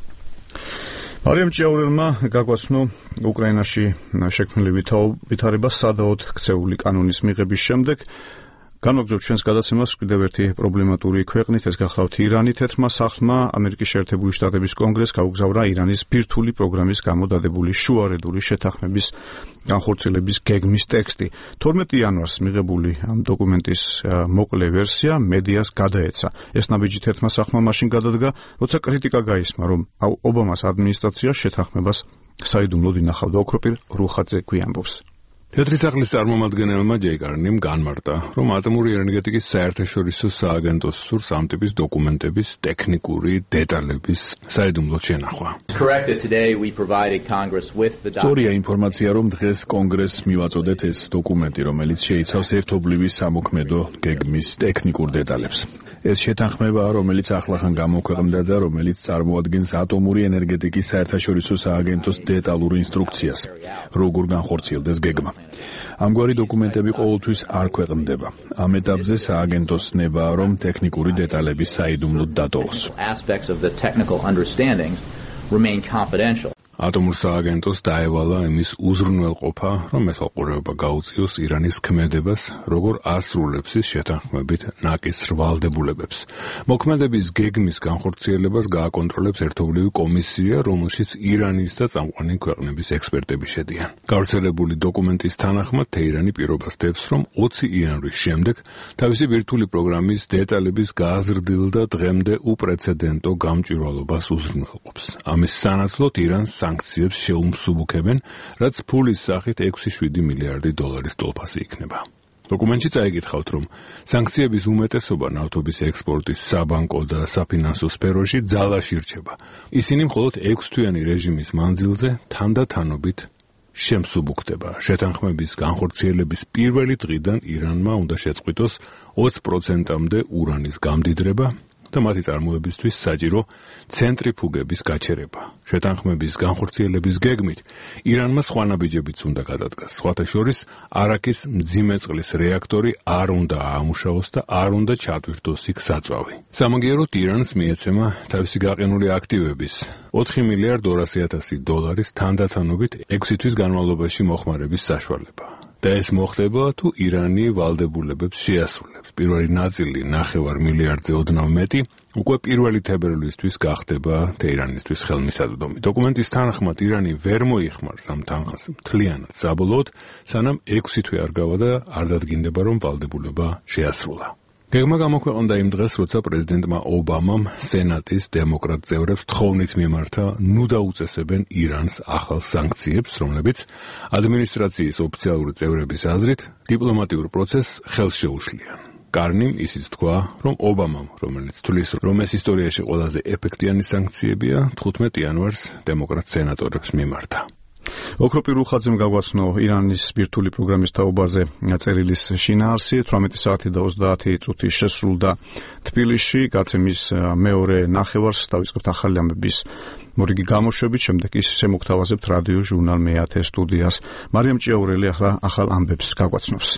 მარიამ ჭიაურელმა გაგვაცნო უკრაინაში შექმნილი ვითარება სადაოდ ქცეული კანონის მიღების შემდეგ. განვაგრძობთ ჩვენს გადაცემას კიდევ ერთი პრობლემატური ქვეყნით, ეს გახლავთ ირანი. თეთრმა სახლმა ამერიკის შეერთებული შტატების კონგრესს გაუგზავრა ირანის ბირთვული პროგრამის გამო დადებული შუარედური შეთანხმების განხორციელების გეგმის ტექსტი. თორმეტი იანვარს მიღებული ამ დოკუმენტის მოკლე ვერსია მედიას გადაეცა. ეს ნაბიჯი თეთრმა სახლმა მაშინ გადადგა, როცა კრიტიკა გაისმა, რომ ობამას ადმინისტრაცია შეთანხმებას საიდუმლოდ ინახავდა. ოქროპირ რუხაძე გვიამბობს. თეთრი სახლის წარმომადგენელმა ჯეი კარნიმ განმარტა, რომ ატომური ენერგეტიკის საერთაშორისო სააგენტოს სურს ამ ტიპის დოკუმენტების ტექნიკური დეტალების საიდუმლოდ შენახვა. სწორია ინფორმაცია, რომ დღეს კონგრესს მივაწოდეთ ეს დოკუმენტი, რომელიც შეიცავს ერთობლივი სამოქმედო გეგმის ტექნიკურ დეტალებს. ეს შეთანხმებაა, რომელიც ახლახან გამოქვეყნდა და რომელიც წარმოადგენს ატომური ენერგეტიკის საერთაშორისო სააგენტოს დეტალურ ინსტრუქციას, როგორ განხორციელდეს გეგმა. ამგვარი დოკუმენტები ყოველთვის არ ქვეყნდება. ამ ეტაპზე სააგენტოს ნება, რომ ტექნიკური დეტალების საიდუმლოდ დატოვოს. ატომურ სააგენტოს დაევალა იმის უზრუნველყოფა, რომ მეთვალყურეობა გაუწიოს ირანის ქმედებას, როგორ ასრულებს ის შეთანხმებით ნაკის ვალდებულებებს. მოქმედების გეგმის განხორციელებას გააკონტროლებს ერთობლივი კომისია, რომელშიც ირანის და წამყვანი ქვეყნების ექსპერტები შედიან. გავრცელებული დოკუმენტის თანახმად, თეირანი პირობას დებს, რომ ოცი იანვრის შემდეგ თავისი ბირთვული პროგრამის დეტალების გაზრდილ და დღემდე უპრეცედენტო გამჭვირვალობას უზრუნველყოფს. ამის სანაცვლოდ ირანს სანქციებს შეუმსუბუქებენ, რაც ფულის სახით ექვსი შვიდი მილიარდი დოლარის ტოლფასი იქნება. დოკუმენტში წაიგითხავთ, რომ სანქციების უმეტესობა ნავთობის ექსპორტის საბანკო და საფინანსო სფეროში ძალაში რჩება. ისინი მხოლოდ ექვსთვიანი რეჟიმის მანძილზე თანდათანობით შემსუბუქდება. შეთანხმების განხორციელების პირველი დღიდან ირანმა უნდა შეწყვიტოს ოცი პროცენტამდე ურანის გამდიდრება და მათი წარმოებისთვის საჭირო ცენტრიფუგების გაჩერება. შეთანხმების განხორციელების გეგმით ირანმა სხვა ნაბიჯებიც უნდა გადადგას. სხვათა შორის არაკის მძიმე წყლის რეაქტორი არ უნდა აამუშავოს და არ უნდა ჩატვირთოს იქ საწვავი. სამაგიეროდ ირანს მიეცემა თავისი გაყინული აქტივების ოთხი მილიარდ ორასი ათასი დოლარის თანდათანობით ექვსი თვის განმავლობაში მოხმარების საშუალება. და ეს მოხდება თუ ირანი ვალდებულებებს შეასრულებს. პირველი ნაწილი ნახევარ მილიარდზე ოდნავ მეტი უკვე პირველი თებერვლისთვის გახდება თეირანისთვის ხელმისაწვდომი. დოკუმენტის თანახმად ირანი ვერ მოიხმარს ამ თანხას მთლიანად საბოლოოდ, სანამ ექვსი თვე არ გავა და არ დადგინდება, რომ ვალდებულება შეასრულა. გეგმა გამოქვეყნდა იმ დღეს, როცა პრეზიდენტმა ობამამ სენატის დემოკრატ წევრებს თხოვნით მიმართა ნუ დაუწესებენ ირანს ახალ სანქციებს, რომლებიც ადმინისტრაციის ოფიციალური წევრების აზრით დიპლომატიურ პროცესს ხელს შეუშლიან. კარნიმ ისიც თქვა, რომ ობამამ, რომელიც თulis რომ ეს ისტორიაში ყველაზე ეფექტიანი სანქციებია, თხუთმეტ იანვარს დემოკრატ სენატორებს მიმართა. ოქრო პირუხაძემ გაგვაცნო ირანის ბირთვული პროგრამის თაობაზე წერილის შინაარსი, თვრამეტი საათი და ოცდაათი წუთი შესრულდა თბილისში, გაცემის მეორე ნახევარს დავიწყებთ ახალი ამბების მორიგი გამოშვებით, შემდეგ ის შემოგთავაზებთ რადიო ჟურნალ მეათე სტუდიას. მარიამ ჭიაურელი ახლა ახალ ამბებს გაგვაცნობს.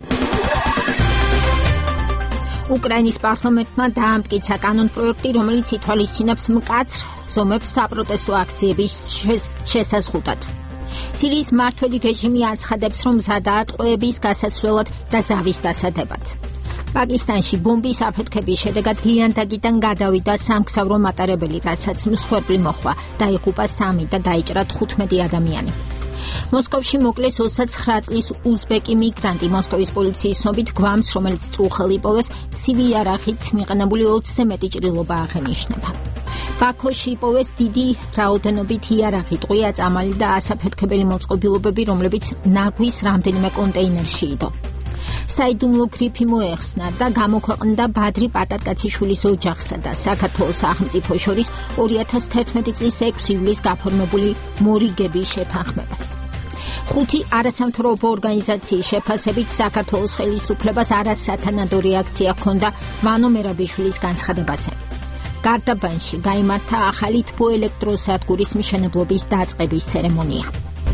უკრაინის პარლამენტმა დაამტკიცა კანონპროექტი, რომელიც ითვალისწინებს მკაცრ ზომებს საპროტესტო აქციების შესაზღვრად. სირიის მმართველი რეჟიმი აცხადებს, რომ მზადაა ტყვეების გასაცვლელად და ზავის დასადებად. პაკისტანში ბომბის აფეთქების შედეგად ლიანდაგიდან გადავიდა სამგზავრო მატარებელი, რასაც მსხვერპლი მოჰყვა, დაიღუპა სამი და დაიჭრა თხუთმეტი ადამიანი. მოსკოვში მოკლეს ოცდაცხრა წლის უზბეკი მიგრანტი. მოსკოვის პოლიციის ცნობით გვამს, რომელიც წუხელი იპოვეს, ცივი იარაღით მიყენებული ოცზე მეტი ჭრილობა აღენიშნება. ბაქოში იპოვეს დიდი რაოდენობით იარაღი, ტყვია წამალი და ასაფეთქებელი მოწყობილობები, რომლებიც ნაგვის რამდენიმე კონტეინერში იდო. საიდუმლო გრიფი მოეხსნა და გამოქვეყნდა ბადრი პატარკაციშვილის ოჯახსა და საქართველოს სახელმწიფო შორის ორი ათას თერთმეტი წლის ექვსი ივლისს გაფორმებული მორიგების შეთანხმებას. ხუთი არასამთავრობო ორგანიზაციის შეფასებით საქართველოს ხელისუფლებას არასათანადო რეაქცია ჰქონდა ვანო მერაბიშვილის განცხადებაზე. გარდაბანში გაიმართა ახალი თბოელექტროსადგურის მშენებლობის დაწყების ცერემონია.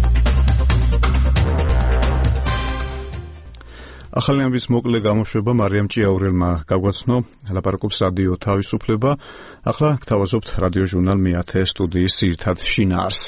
ახალი ამბის მოკლე გამოშვება მარიამ ჭიაურელმა გაგვაცნო, ლაპარაკობს რადიო თავისუფლება. ახლა გთავაზობთ რადიო ჟურნალ მეათე სტუდიის ძირითად შინაარსს.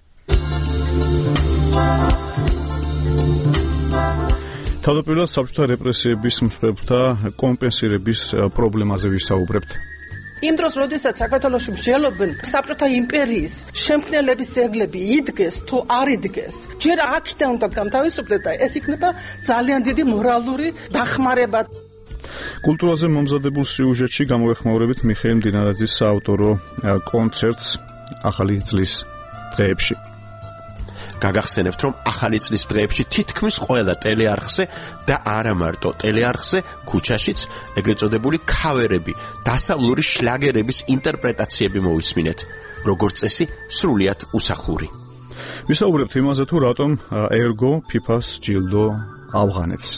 თავდაპირველად საბჭოთა რეპრესიების მსხვერპლთა კომპენსირების პრობლემაზე ვისაუბრებთ. იმ დროს, როდესაც საქართველოში მსჯელობენ საბჭოთა იმპერიის შემქმნელების ძეგლები იდგეს თუ არ იდგეს, ჯერ აქედან უნდა გამთავისუფლდეს და ეს იქნება ძალიან დიდი მორალური დახმარება. კულტურაზე მომზადებულ სიუჟეტში გამოეხმაურებით მიხეილ მდინარაძის საავტორო კონცერტს ახალი წლის დღეებში. გაგახსენებთ, რომ ახალი წლის დღეებში თითქმის ყველა ტელეარხზე და არა მარტო ტელეარხზე, ქუჩაშიც ეგრეთ წოდებული ქავერები, დასავლური შლაგერების ინტერპრეტაციები მოვისმინეთ, როგორც წესი, სრულიად უსახური. ვისაუბრებთ იმაზე, თუ რატომ ერგო ფიფას ჯილდო ავღანეთს.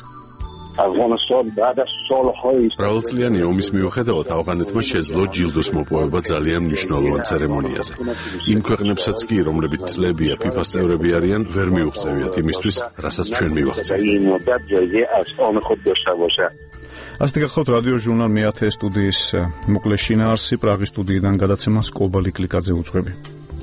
მრავალწლიანი ომის მიუხედავად ავღანეთმა შეძლო ჯილდოს მოპოვება ძალიან მნიშვნელოვან ცერემონიაზე. იმ ქვეყნებსაც კი, რომლებიც წლებია ფიფას წევრები არიან, ვერ მიუღწევიათ იმისთვის, რასაც ჩვენ მივახცევთ. ასეთი გახლავთ რადიო ჟურნალ მეათე სტუდიის მოკლე შინაარსი, პრაღის სტუდიიდან გადაცემას კობალი კლიკაძე უძღვები.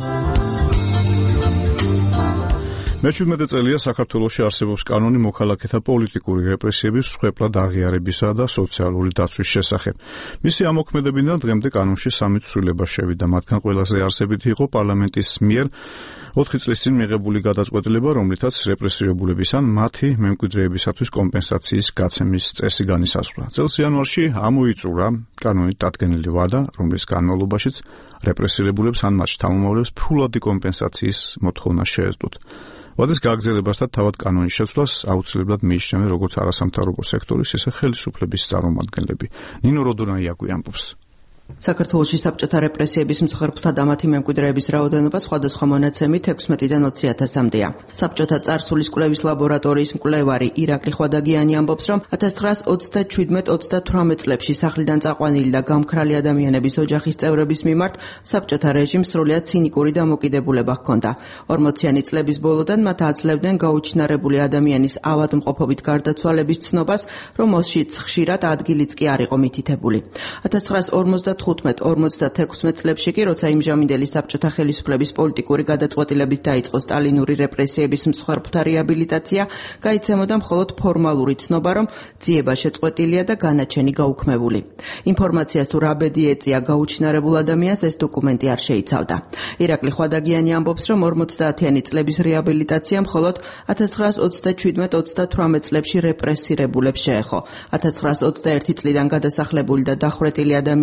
მეჩვიდმეტე წელია საქართველოში არსებობს კანონი მოქალაქეთა პოლიტიკური რეპრესიების მსხვერპლად აღიარებისა და სოციალური დაცვის შესახებ. მისი ამოქმედებიდან დღემდე კანონში სამი ცვლილება შევიდა, მათგან ყველაზე არსებითი იყო პარლამენტის მიერ ოთხი წლის წინ მიღებული გადაწყვეტილება, რომლითაც რეპრესირებულების ან მათი მემკვიდრეებისათვის კომპენსაციის გაცემის წესი განისაზღვრა. წელს იანვარში ამოიწურა კანონით დადგენილი ვადა, რომლის განმავლობაშიც რეპრესირებულებს ან მათ შთამომავლებს ფულადი კომპენსაციის მოთხოვნა შეეძლოთ. ვადის გაგრძელებასთან თავად კანონის შეცვლას აუცილებლად მიიჩნევენ როგორც არასამთავრობო სექტორის, ისე ხელისუფლების წარმომადგენლები. ნინო როდონაიაგვი ამბობს. საქართველოში საბჭოთა რეპრესიების მსხვერპლთა და მათი მემკვიდრეების რაოდენობა სხვადასხვა მონაცემით ექვსმეტიდან ოცი ათასამდეა. საბჭოთა წარსულის კვლევის ლაბორატორიის მკვლევარი ირაკლი ხვადაგიანი ამბობს, რომ ათას ცხრაას ოცდაჩვიდმეტ ოცდათვრამეტ წლებში სახლიდან წაყვანილი და გამქრალი ადამიანების ოჯახის წევრების მიმართ საბჭოთა რეჟიმს სრულიად ცინიკური დამოკიდებულება ჰქონდა. ორმოციანი წლების ბოლოდან მათ აძლევდნენ გაუჩინარებული ადამიანის ავადმყოფობით გარდაცვალების ცნობას, რომელშიც ხშირად ადგილიც კი არ იყო მითითებული. ათას ცხრაას ორმოცდათხუთმეტ ორმოცდათექვსმეტ წლებში კი, როცა იმჟამინდელი საბჭოთა ხელისუფლების პოლიტიკური გადაწყვეტილებით დაიწყო სტალინური რეპრესიების მსხვერპლთა რეაბილიტაცია, გაიცემოდა მხოლოდ ფორმალური ცნობა, რომ ძიება შეწყვეტილია და განაჩენი გაუქმებული. ინფორმაციას თუ რა ბედი ეწია გაუჩინარებულ ადამიანს ეს დოკუმენტი არ შეიცავდა. ირაკლი ხვადაგიანი ამბობს, რომ ორმოცდაათიანი წლების რეაბილიტაცია მხოლოდ ათას ცხრაას ოცდაჩვიდმეტ ოცდათვრამეტ წლებში რეპრესირებულებს შეეხო. ათას ცხრაას ოცდაერთი წლიდან გადასახლებული და დახვრეტილი ადამიანების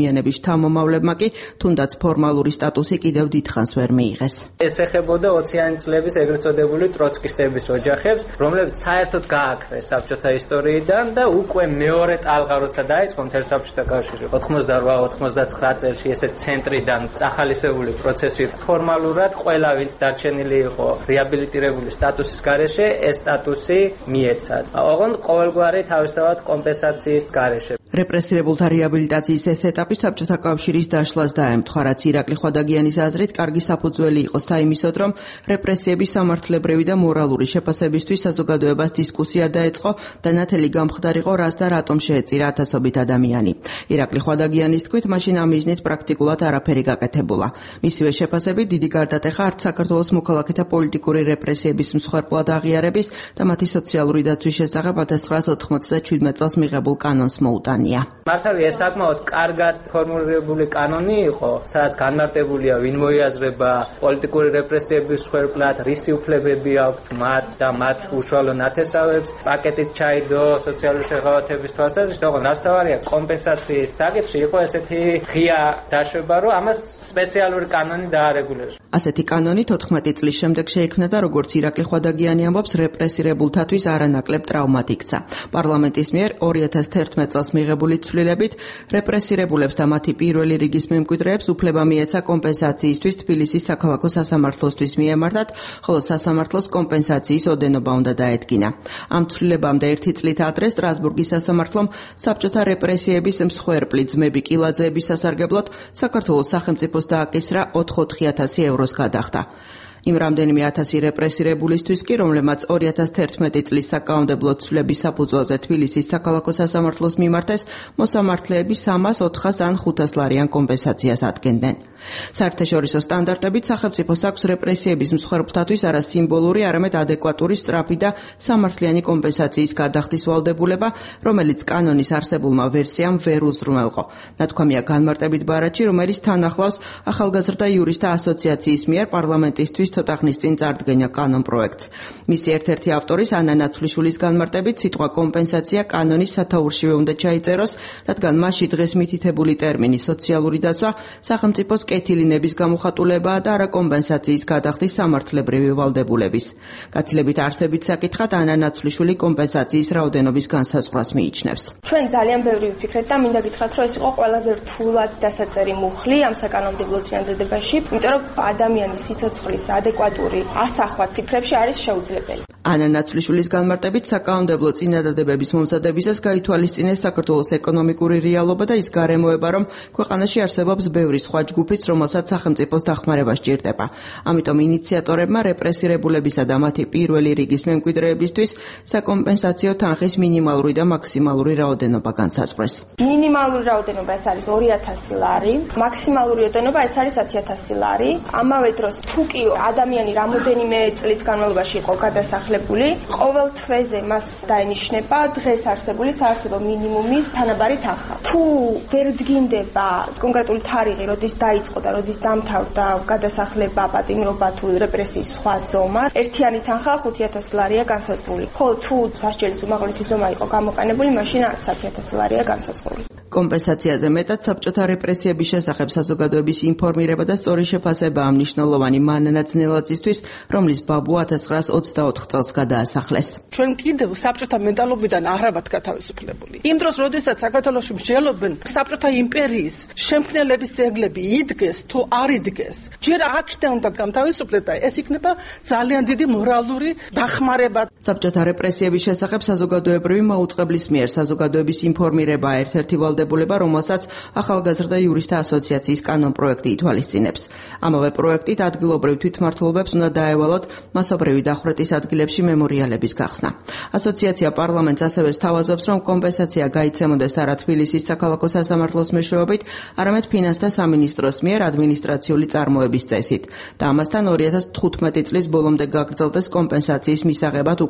თავმომავლებმა კი თუნდაც ფორმალური სტატუსი კიდევ დიდხანს ვერ მიიღეს. ეს ეხებოდა ოციანი წლების ეგრეთ წოდებული ტროცკისტების ოჯახებს, რომლებიც საერთოდ გააქრეს საბჭოთა ისტორიიდან და უკვე მეორე ტალღა როცა დაიწყო მთელ საბჭოთა კავშირში ოთხმოცდაოთხ ოცდაათწლეულში წელში ესე ცენტრიდან წახალისებული პროცესი ფორმალურად ყველა ვინც დარჩენილი იყო რეაბილიტირებული სტატუსის გარეშე ეს სტატუსი მიეცათ. ოღონდ ყოველგვარი თავისთავად კომპენსაციის გარეშე. რეპრესირებულთა რეაბილიტაციის ეს ეტაპი საბჭოთა კავშირის დაშლას დაემთხვა, რაც ირაკლი ხვადაგიანის აზრით კარგი საფუძველი იყო საიმისოდ, რომ რეპრესიების სამართლებრივი და მორალური შეფასებისთვის საზოგადოებას დისკუსია დაეწყო და ნათელი გამხდარიყო, რას და რატომ შეეწირა ათასობით ადამიანი. ირაკლი ხვადაგიანის თქმით, მაშინ ამ მიზნით პრაქტიკულად არაფერი გაკეთებულა. მისივე შეფასებით დიდი გარდატეხა არც საქართველოს მოქალაქეთა პოლიტიკური რეპრესიების მსხვერპლად აღიარების და მათი სოციალური დაცვის შესახებ ათას ცხრაასა ოთხმოცდაჩვიდმეტ წელს მიღებულ კანონს მოუტანია. მართალია ეს საკმაოდ კარგად ფორმულირებული კანონი იყო, სადაც განმარტებულია ვინ მოიაზრება პოლიტიკური რეპრესიების მსხვერპლად, რისი უფლებები აქვთ მათ და მათ უშუალო ნათესავებს, პაკეტით ჩაიდო სოციალური შეღავათების თვალსაზრისით, ოღონდ რასთავარია კომპენსაციის საკითხში იყო ესეთი ღია დაშვება, რომ ამას სპეციალური კანონი დაარეგულირებს. ასეთი კანონი თოთხმეტი წლის შემდეგ შეიქმნა და როგორც ირაკლი ხვადაგიანი ამბობს, რეპრესირებულთათვის არანაკლებ ტრავმად იქცა. პარლამენტის მიერ ორი ათას თერთმეტ წელს მიღებული ცვლილებით რეპრესირებულებს და მათი პირველი რიგის მემკვიდრეებს უფლება მიეცა კომპენსაციისთვის თბილისის საქალაქო სასამართლოსთვის მიემართათ, ხოლო სასამართლოს კომპენსაციის ოდენობა უნდა დაედგინა. ამ ცვლილებამდე ერთი წლით ადრე სტრასბურგის სასამართლომ საბჭოთა რეპრესიების მსხვერპლი ძმები კილაძეების სასარგებლოდ საქართველოს სახელმწიფოს დააკისრა ოთხ-ოთხი ათასი ევროს გადახდა. იმ რამდენიმე ათასი რეპრესირებულისთვის კი, რომლებმაც ორი ათას თერთმეტი წლის საკანონმდებლო ცვლილების საფუძველზე თბილისის საქალაქო სასამართლოს მიმართეს, მოსამართლეები სამას, ოთხას ან ხუთას ლარიან კომპენსაციას ადგენდნენ. საერთაშორისო სტანდარტებით სახელმწიფოს აქვს რეპრესიების მსხვერპლთათვის არა სიმბოლური, არამედ ადეკვატური, სწრაფი და სამართლიანი კომპენსაციის გადახდის ვალდებულება, რომელიც კანონის არსებულმა ვერსიამ ვერ უზრუნველყო. ნათქვამია განმარტებით ბარათში, რომელიც თან ახლავს ახალგაზრდა იურისტთა ასოციაციის მიერ პარლამენტისთვის ცოტა ხნის წინ წარდგენა კანონ პროექტს. მისი ერთ-ერთი ავტორის ანა ნაცვლიშვილის განმარტებით, სიტყვა კომპენსაცია კანონის სათაურშივე უნდა ჩაიწეროს, რადგან მასში დღეს მითითებული ტერმინი სოციალური დაცვა სახელმწიფოს კეთილინების გამოხატულებაა და არა კომპენსაციის გადახდის სამართლებრივი ვალდებულების. გაცილებით არსებით საკითხად ანა ნაცვლიშვილი კომპენსაციის რაოდენობის განსაზღვრას მიიჩნევს. ჩვენ ძალიან ბევრი ვფიქრეთ და მინდა გითხრათ, რომ ეს იყო ყველაზე რთულად დასაწერი მუხლი ამ საკანონმდებლო წინადადებაში, იმიტომ რომ ადამიანის სიცოცხლის ადეკვატური ასახვა ციფრებში არის შეუძლებელი. ანა ნაცვლიშვილის განმარტებით საკანონმდებლო წინადადებების მომზადებისას გაითვალისწინეს საქართველოს ეკონომიკური რეალობა და ის გარემოება, რომ ქვეყანაში არსებობს ბევრი სხვა ჯგუფიც, რომელსაც სახელმწიფოს დახმარება სჭირდება. ამიტომ ინიციატორებმა რეპრესირებულებისა და მათი პირველი რიგის მემკვიდრეებისთვის საკომპენსაციო თანხის მინიმალური და მაქსიმალური რაოდენობა განსაზღვრეს. მინიმალური რაოდენობა ეს არის ორი ათასი ლარი, მაქსიმალური რაოდენობა ეს არის ათი ათასი ლარი. ამავე დროს თუ კი ადამიანი რამოდენიმე წლის განმავლობაში იყო გადასახლებული, ყოველ თვეზე მას დაენიშნება დღეს არსებული საარსებო მინიმუმის თანაბარი თანხა. თუ ვერ დგინდება კონკრეტული თარიღი, როდის დაიწყო და როდის დამთავრდა გადასახლება, პატიმრობა თუ რეპრესიის სხვა ზომა, ერთიანი თანხა ხუთი ათასი ლარია განსაზღვრული. ხოლო თუ სასჯელის უმაღლესი ზომა იყო გამოყენებული, მაშინ ათი ათასი ლარია განსაზღვრული. კომპენსაციაზე მეტად საბჭოთა რეპრესიების შესახებ საზოგადოების ინფორმირება და სწორი შეფასებაა მნიშვნელოვანი მანანა ძნელაძისთვის, რომლის ბაბუ ათას ცხრაასა ოცდაოთხ წელს გადაასახლეს. ჩვენ კიდევ საბჭოთა მენტალობიდან არავად გათავისუფლებული. იმ დროს, როდესაც საქართველოში მსჯელობენ საბჭოთა იმპერიის შემქმნელების ძეგლები იდგეს თუ არ იდგეს, ჯერ აქედან უნდა გამთავისუფლდეს და ეს იქნება ძალიან დიდი მორალური დახმარება. საბჭოთა რეპრესიების შესახებ საზოგადოებრივი მაუწყებლის მიერ საზოგადოების ინფორმირება ერთ-ერთი ვალდებულება, რომელსაც ახალგაზრდა იურისტთა ასოციაციის კანონ პროექტი ითვალისწინებს. ამავე პროექტით ადგილობრივ თვითმმართველობებს უნდა დაევალოთ მასობრივი დახვრეტის ადგილებში მემორიალების გახსნა. ასოციაცია პარლამენტს ასევე სთავაზობს, რომ კომპენსაცია გაიცემოდეს არა თბილისის საქალაქო სასამართლოს მეშვეობით, არამედ ფინანსთა სამინისტროს მიერ ადმინისტრაციული წარმოების წესით და ამასთან ორი ათას თხუთმეტი წლის ბოლომდე გაგრძელდეს კომპენსაციის მისაღებად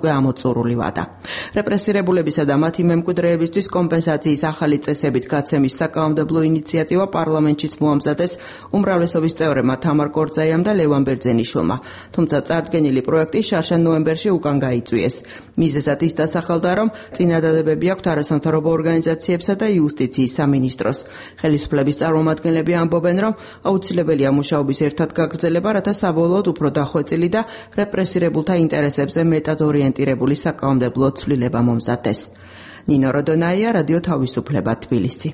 უკვე ამოწურული ვადა. რეპრესირებულებისა და მათი მემკვიდრეებისთვის კომპენსაციის ახალი წესებით გაცემის საკანონმდებლო ინიციატივა პარლამენტშიც მოამზადეს უმრავლესობის წევრებმა თამარ კორწაიამ და ლევან ბერძენიშვილმა, თუმცა წარდგენილი პროექტი შარშან ნოემბერში უკან გაიწვიეს. მიზეზად ის დასახელდა, რომ წინადადებები აქვთ არასამთავრობო ორგანიზაციებსა და იუსტიციის სამინისტროს. ხელისუფლების წარმომადგენლები ამბობენ, რომ აუცილებელია მუშაობის ერთად გაგრძელება, რათა საბოლოოდ უფრო დახვეწილი და რეპრესირებულთა ინტერესებზე მეტად ორიენტირებული საკანონმდებლო ცვლილება მომზადდეს. ნინო როდონაია, რადიო თავისუფლება, თბილისი.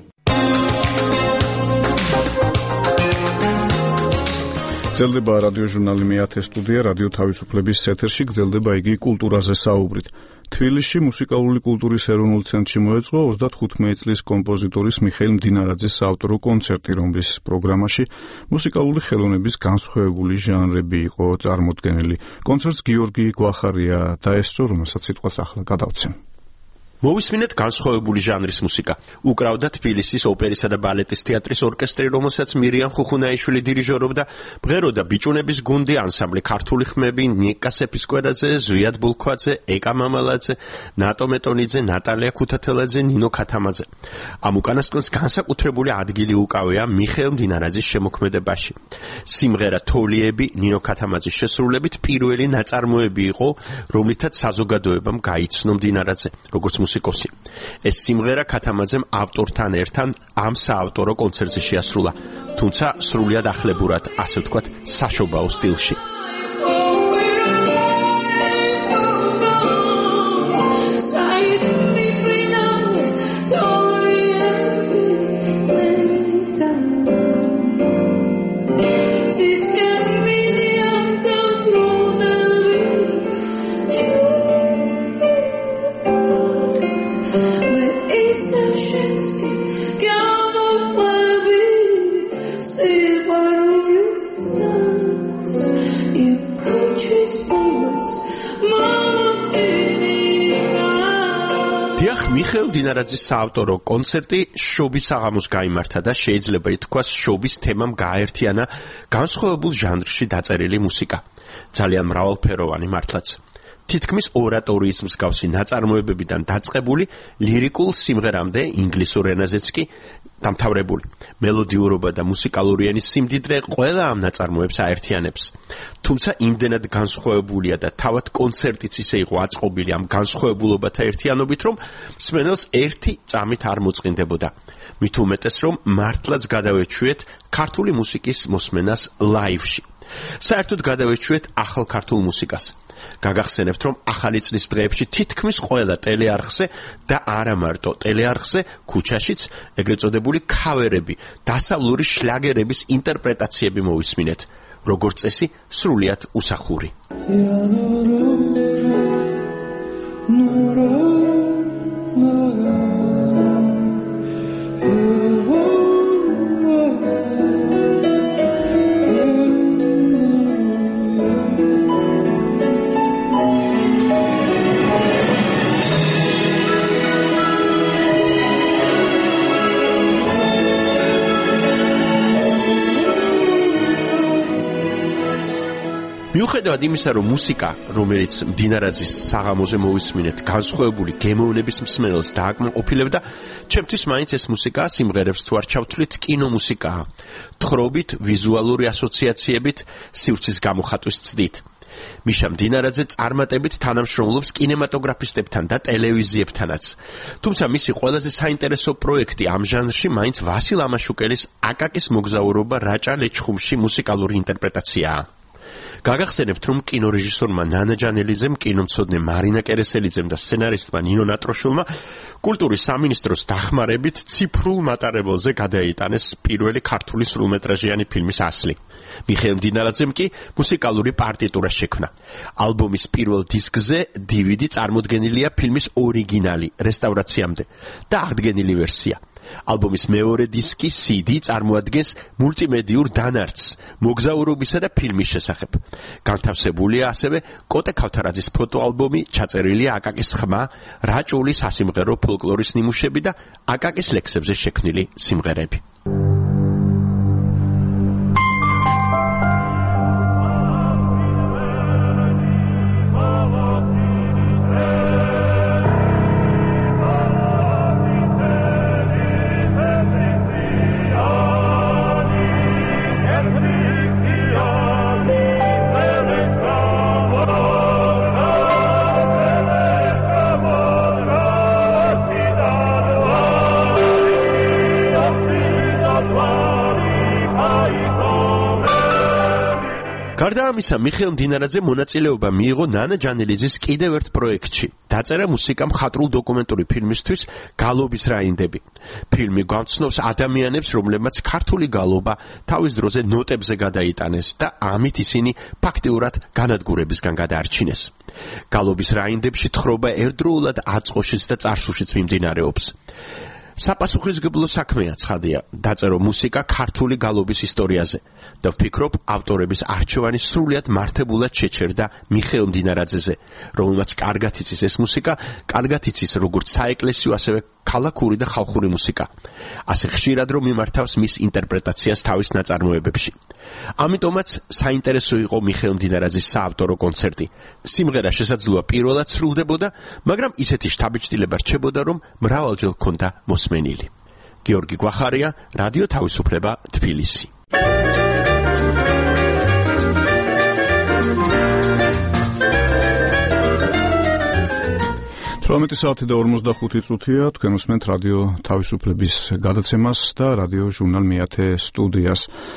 გრძელდება რადიო ჟურნალი მეათე სტუდია, რადიო თავისუფლების ეთერში გრძელდება იგი კულტურაზე საუბრით. თბილისში მუსიკალური კულტურის ეროვნულ ცენტრში მოეწყო ოცდათხუთმეტი წლის კომპოზიტორის მიხეილ მდინარაძის საავტორო კონცერტი, რომლის პროგრამაში მუსიკალური ხელოვნების განსხვავებული ჟანრები იყო წარმოდგენილი. კონცერტს გიორგი გვახარია დაესწრო, რომელსაც სიტყვას ახლა გადავცემ. მოვისმინეთ განსხვავებული ჟანრის მუსიკა. უკრავდა თბილისის ოპერისა და ბალეტის თეატრის ორკესტრი, რომელსაც მირიან ხუხუნაიშვილი დირიჟორობდა, მღეროდა ბიჭუნების გუნდი, ანსამბლი ქართული ხმები, ნიკა სეფისკვერაძე, ზვიად ბულქვაძე, ეკა მამალაძე, ნატო მეტონიძე, ნატალია ქუთათელაძე, ნინო ქათამაძე. ამ უკანასკნელს განსაკუთრებული ადგილი უკავია მიხეილ მდინარაძის შემოქმედებაში. სიმღერა თოლიები ნინო ქათამაძის შესრულებით პირველი ნაწარმოები იყო, რომლითაც საზოგადოებამ გაიცნო მდინარაძე, როგორც მუსიკოსი. ეს სიმღერა ქათამაძემ ავტორთან ერთად ამ საავტორო კონცერტზე შეასრულა, თუმცა სრულიად ახლებურად, ასე ვთქვათ, საშობაო სტილში. მიხეილ მდინარაძის საავტორო კონცერტი შობის საღამოს გაიმართა და შეიძლება ითქვას შობის თემამ გააერთიანა განსხვავებულ ჟანრში დაწერილი მუსიკა. ძალიან მრავალფეროვანი მართლაც. თითქმის ორატორიის მსგავსი ნაწარმოებებიდან დაწყებული ლირიკულ სიმღერამდე ინგლისურ ენაზეც კი დამთავრებული. მელოდიურობა და მუსიკალური ენის სიმდიდრე ყველა ამ ნაწარმოებს აერთიანებს. თუმცა იმდენად განსხვავებულია და თავად კონცერტიც ისე იყო აწყობილი ამ განსხვავებულობათა ერთიანობით, რომ მსმენელს ერთი წამით არ მოწყინდებოდა. მით უმეტეს, რომ მართლაც გადავეჩვიეთ ქართული მუსიკის მოსმენას ლაივში. საერთოდ გადავეჩვიეთ ახალ ქართულ მუსიკას. გაგახსენებთ, რომ ახალი წლის დღეებში თითქმის ყველა ტელეარხზე და არა მარტო ტელეარხზე, ქუჩაშიც ეგრეთ წოდებული ქავერები, დასავლური შლაგერების ინტერპრეტაციები მოვისმინეთ, როგორც წესი, სრულიად უსახური. მიუხედავად იმისა, რომ მუსიკა, რომელიც მდინარაძის საღამოზე მოვისმინეთ, განსხვავებული გემოვნების მსმენელს დააკმაყოფილებდა, ჩემთვის მაინც ეს მუსიკა სიმღერებს თუ არ ჩავთვლით, კინომუსიკაა. თხრობით, ვიზუალური ასოციაციებით, სივრცის გამოხატვის ცდით. მიშა მდინარაძე წარმატებით თანამშრომლობს კინემატოგრაფისტებთან და ტელევიზიებთანაც. თუმცა მისი ყველაზე საინტერესო პროექტი ამ ჟანრში მაინც ვასილ ამაშუკელის აკაკის მოგზაურობა რაჭა ლეჩხუმში მუსიკალური ინტერპრეტაციაა. გაგახსენებთ, რომ კინორეჟისორმა ნანა ჯანელიძემ, კინომცოდნე მარინა კერესელიძემ და სცენარისტმა ნინო ნატროშულმა კულტურის სამინისტროს დახმარებით ციფრულ მატარებელზე გადაიტანეს პირველი ქართული სრულმეტრაჟიანი ფილმის ასლი. მიხეილ მდინარაძემ კი მუსიკალური პარტიტურა შექმნა. ალბომის პირველ დისკზე დი ვი დი წარმოდგენილია ფილმის ორიგინალი რესტავრაციამდე და აღდგენილი ვერსია. ალბომის მეორე დისკი სი დი წარმოადგენს მულტიმედიურ დანარცს მოგზაურობისა და ფილმის შესახებ. განთავსებულია ასევე კოტე ქავთარაძის ფოტოალბომი, ჩაწერილია აკაკის ხმა, რაჭული სასიმღერო ფოლკლორის ნიმუშები და აკაკის ლექსებზე შექმნილი სიმღერები. ამისა, მიხეილ მდინარაძე მონაწილეობა მიიღო ნანა ჯანელიძის კიდევ ერთ პროექტში. დაწერა მუსიკა მხატვრულ დოკუმენტური ფილმისთვის გალობის რაინდები. ფილმი გვამცნობს ადამიანებს, რომლებმაც ქართული გალობა თავის დროზე ნოტებზე გადაიტანეს და ამით ისინი ფაქტიურად განადგურებისგან გადაარჩინეს. გალობის რაინდებში თხრობა ერთდროულად აწყოშიც და წარსულშიც მიმდინარეობს. საპასუხისმგებლო საქმეა ცხადია დაწერო მუსიკა ქართული გალობის ისტორიაზე და ვფიქრობ ავტორების არჩევანი სრულიად მართებულად შეჩერდა მიხეილ მდინარაძეზე, რომელმაც კარგად იცის ეს მუსიკა, კარგად იცის როგორც საეკლესიო, ასევე ქალაქური და ხალხური მუსიკა. ასე ხშირად რომ მიმართავს მის ინტერპრეტაციას თავის ნაწარმოებებში. ამიტომაც საინტერესო იყო მიხეილ მდინარაძის საავტორო კონცერტი. სიმღერა შესაძლოა პირველად სრულდებოდა, მაგრამ ისეთი შთაბეჭდილება რჩებოდა, რომ მრავალჯერ ჰქონდა მოსმენილი. გიორგი გვახარია, რადიო თავისუფლება, თბილისი. თვრამეტი საათი და ორმოცდახუთი წუთია, თქვენ უსმენთ რადიო თავისუფლების გადაცემას და რადიო ჟურნალ მეათე სტუდიას.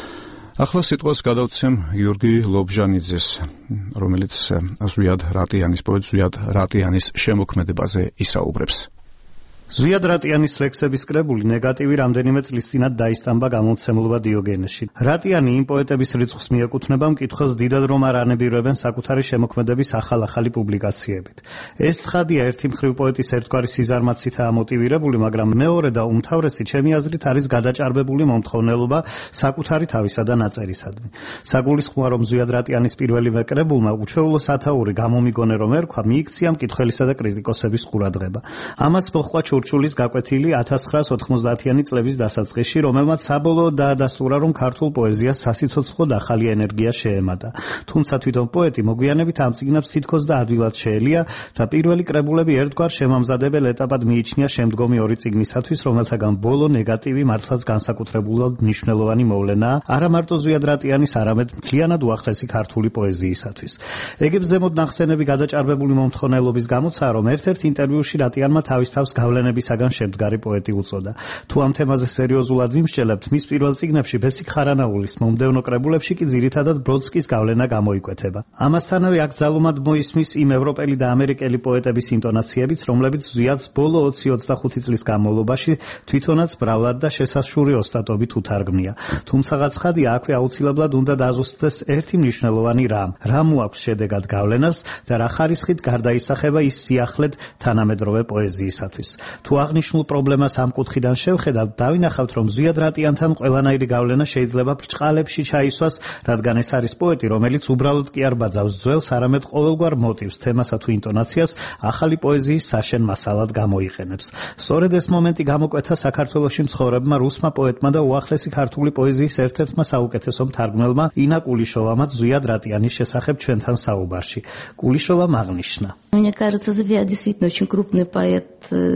ახლა სიტყვას გადავცემ გიორგი ლობჟანიძეს, რომელიც ზვიად რატიანის პოეტ ზვიად რატიანის შემოქმედებაზე ისაუბრებს. ზვიად რატიანის ლექსების კრებული ნეგატივი რამდენიმე წლის წინათ დაისტამბა გამომცემლობა დიოგენესში. რატიანი იმ პოეტების რიცხვს მიეკუთვნება, მკითხველს დიდად რომ არ ანებირებენ საკუთარი შემოქმედების ახალ-ახალი პუბლიკაციებით. ეს ცხადია, ერთი მხრივ პოეტის ერთგვარი სიზარმაცითაა მოტივირებული, მაგრამ მეორე და უმთავრესი ჩემი აზრით არის გადაჭარბებული მომთხოვნელობა საკუთარი თავისა და ნაწერისადმი. საგულისხმოა, რომ ზვიად რატიანის პირველივე კრებულმა უჩვეულო სათაური გამომიგონე რომ ერქვა, მიიქცია მკითხველისა და კრიტიკოსების ყურადღება. ამას მოჰყვა ჩურჩულის გაკვეთილი ათას ცხრაას ოთხმოცდაათიანი წლების დასაწყისში, რომელმაც საბოლოოდ დაადასტურა, რომ ქართულ პოეზიას სასიცოცხლოდ ახალი ენერგია შეემატა. თუმცა თვითონ პოეტი მოგვიანებით ამ წიგნებს თითქოს და ადვილად შეელია და პირველი კრებულები ერთგვარ შემამზადებელ ეტაპად მიიჩნია შემდგომი ორი წიგნისათვის, რომელთაგან ბოლო ნეგატივი მართლაც განსაკუთრებულად მნიშვნელოვანი მოვლენაა, არა მარტო ზვიად რატიანის, არამედ მთლიანად უახლესი ქართული პოეზიისათვის. ეგ ზემოთ ნახსენები გადაჭარბებული მომთხოვნელობის გამოცაა, რომ ერთ-ერთ ინტერვიუში რატიანმა თავის თავს გავლენებისაგან შემდგარი პოეტი უწოდა. თუ ამ თემაზე სერიოზულად ვიმსჯელებთ, მის პირველ წიგნებში ბესიკ ხარანაულის მომდევნო კრებულებში კი ძირითადად ბროდსკის გავლენა გამოიკვეთება. ამასთანავე აქ ძალუმად მოისმის იმ ევროპელი და ამერიკელი პოეტების ინტონაციებიც, რომლებიც ზვიადს ბოლო ოცი ოცდახუთი წლის განმავლობაში თვითონაც ბრალად და შესაშური ოსტატობით უთარგმნია. თუმცა ცხადია, აქვე აუცილებლად უნდა დაზუსტდეს ერთი მნიშვნელოვანი რამ. რა მოაქვს შედეგად გავლენას და რა ხარისხით გარდაისახება ის სიახლედ თანამედროვე პოეზიისათვის. თუ აღნიშნულ პრობლემას ამ კუთხიდან შევხედავთ, დავინახავთ, რომ ზვიად რატიანთან ყველანაირი გავლენა შეიძლება ბრჭყალებში ჩაისვას, რადგან ეს არის პოეტი, რომელიც უბრალოდ კი არ ბაძავს ძველს, არამედ ყოველგვარ მოტივს, თემასა თუ ინტონაციას ახალი პოეზიის საშენ მასალად გამოიყენებს. სწორედ ეს მომენტი გამოკვეთა საქართველოში მცხოვრებმა რუსმა პოეტმა და უახლესი ქართული პოეზიის ერთ-ერთმა საუკეთესო მთარგმნელმა ინა კულიშოვამაც ზვიად რატიანის შესახებ ჩვენთან საუბარში. კულიშოვამ აღნიშნა: Мне кажется, Звяд действительно очень крупный поэт,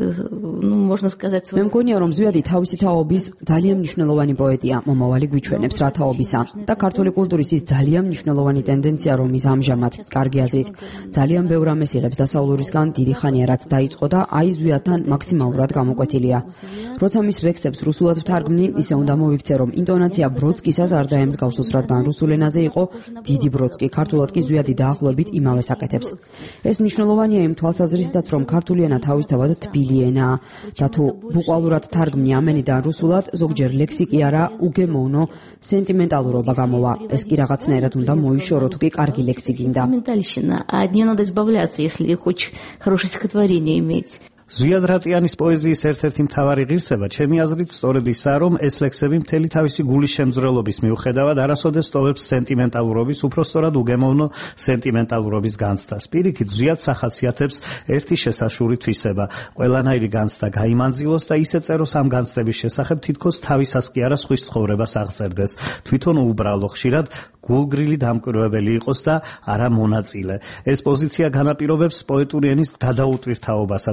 ну, можно сказать, მე მგონია, რომ ზვიადი თავისი თაობის ძალიან მნიშვნელოვანი პოეტია, მომავალი გვიჩვენებს რა თაობისა და ქართული კულტურის ის ძალიან მნიშვნელოვანი ტენდენცია, რომ ის ამჟამად კარგი აზრით ძალიან ბევრ ამას იღებს დასავლურისგან დიდი ხანია რაც დაიწყო და აი ზვიადთან მაქსიმალურად გამოკვეთილია. როცა მის ლექსებს რუსულად ვთარგმნი, ისე უნდა მოვიქცე, რომ ინტონაცია ბროდსკისას არ დაემსგავსოს, რადგან რუსულ ენაზე იყო დიდი ბროდსკი, ქართულად კი ზვიადი დაახლოებით იმავე საკეთებს. ეს მნიშვნელოვანია იმ თვალსაზრისითაც, რომ ქართული ენა თავისთავად თბილი ენაა და თუ ბუყვალურად თარგმნი ამ ენიდან რუსულად, ზოგჯერ ლექსი კი არა, უგემოვნო სენტიმენტალურობა გამოვა. ეს კი რაღაცნაირად უნდა მოიშორო, თუ კი კარგი ლექსი გინდა. А от нее надо избавляться, если хочешь хорошее стихотворение иметь. ზვიად რატიანის პოეზიის ერთ-ერთი მთავარი ღირსება, ჩემი აზრით, სწორედ ისაა, რომ ეს ლექსები მთელი თავისი გულის შემძვრელობის მიუხედავად არასოდეს ტოვებს სენტიმენტალურობის, უფრო სწორად უგემოვნო სენტიმენტალურობის განცდას. პირიქით, ზვიადს ახასიათებს ერთი შესაშური თვისება. ყველანაირი განცდა გაიმანძილოს და ისე წეროს ამ განცდების შესახებ, თითქოს თავისას კი არა სხვის ცხოვრებას აღწერდეს. თვითონ უბრალო, ხშირად გულგრილი დამკვირვებელი იყოს და არა მონაწილე. ეს პოზიცია განაპირობებს პოეტური ენის გადაუტვირთაობასაც. ფრაზის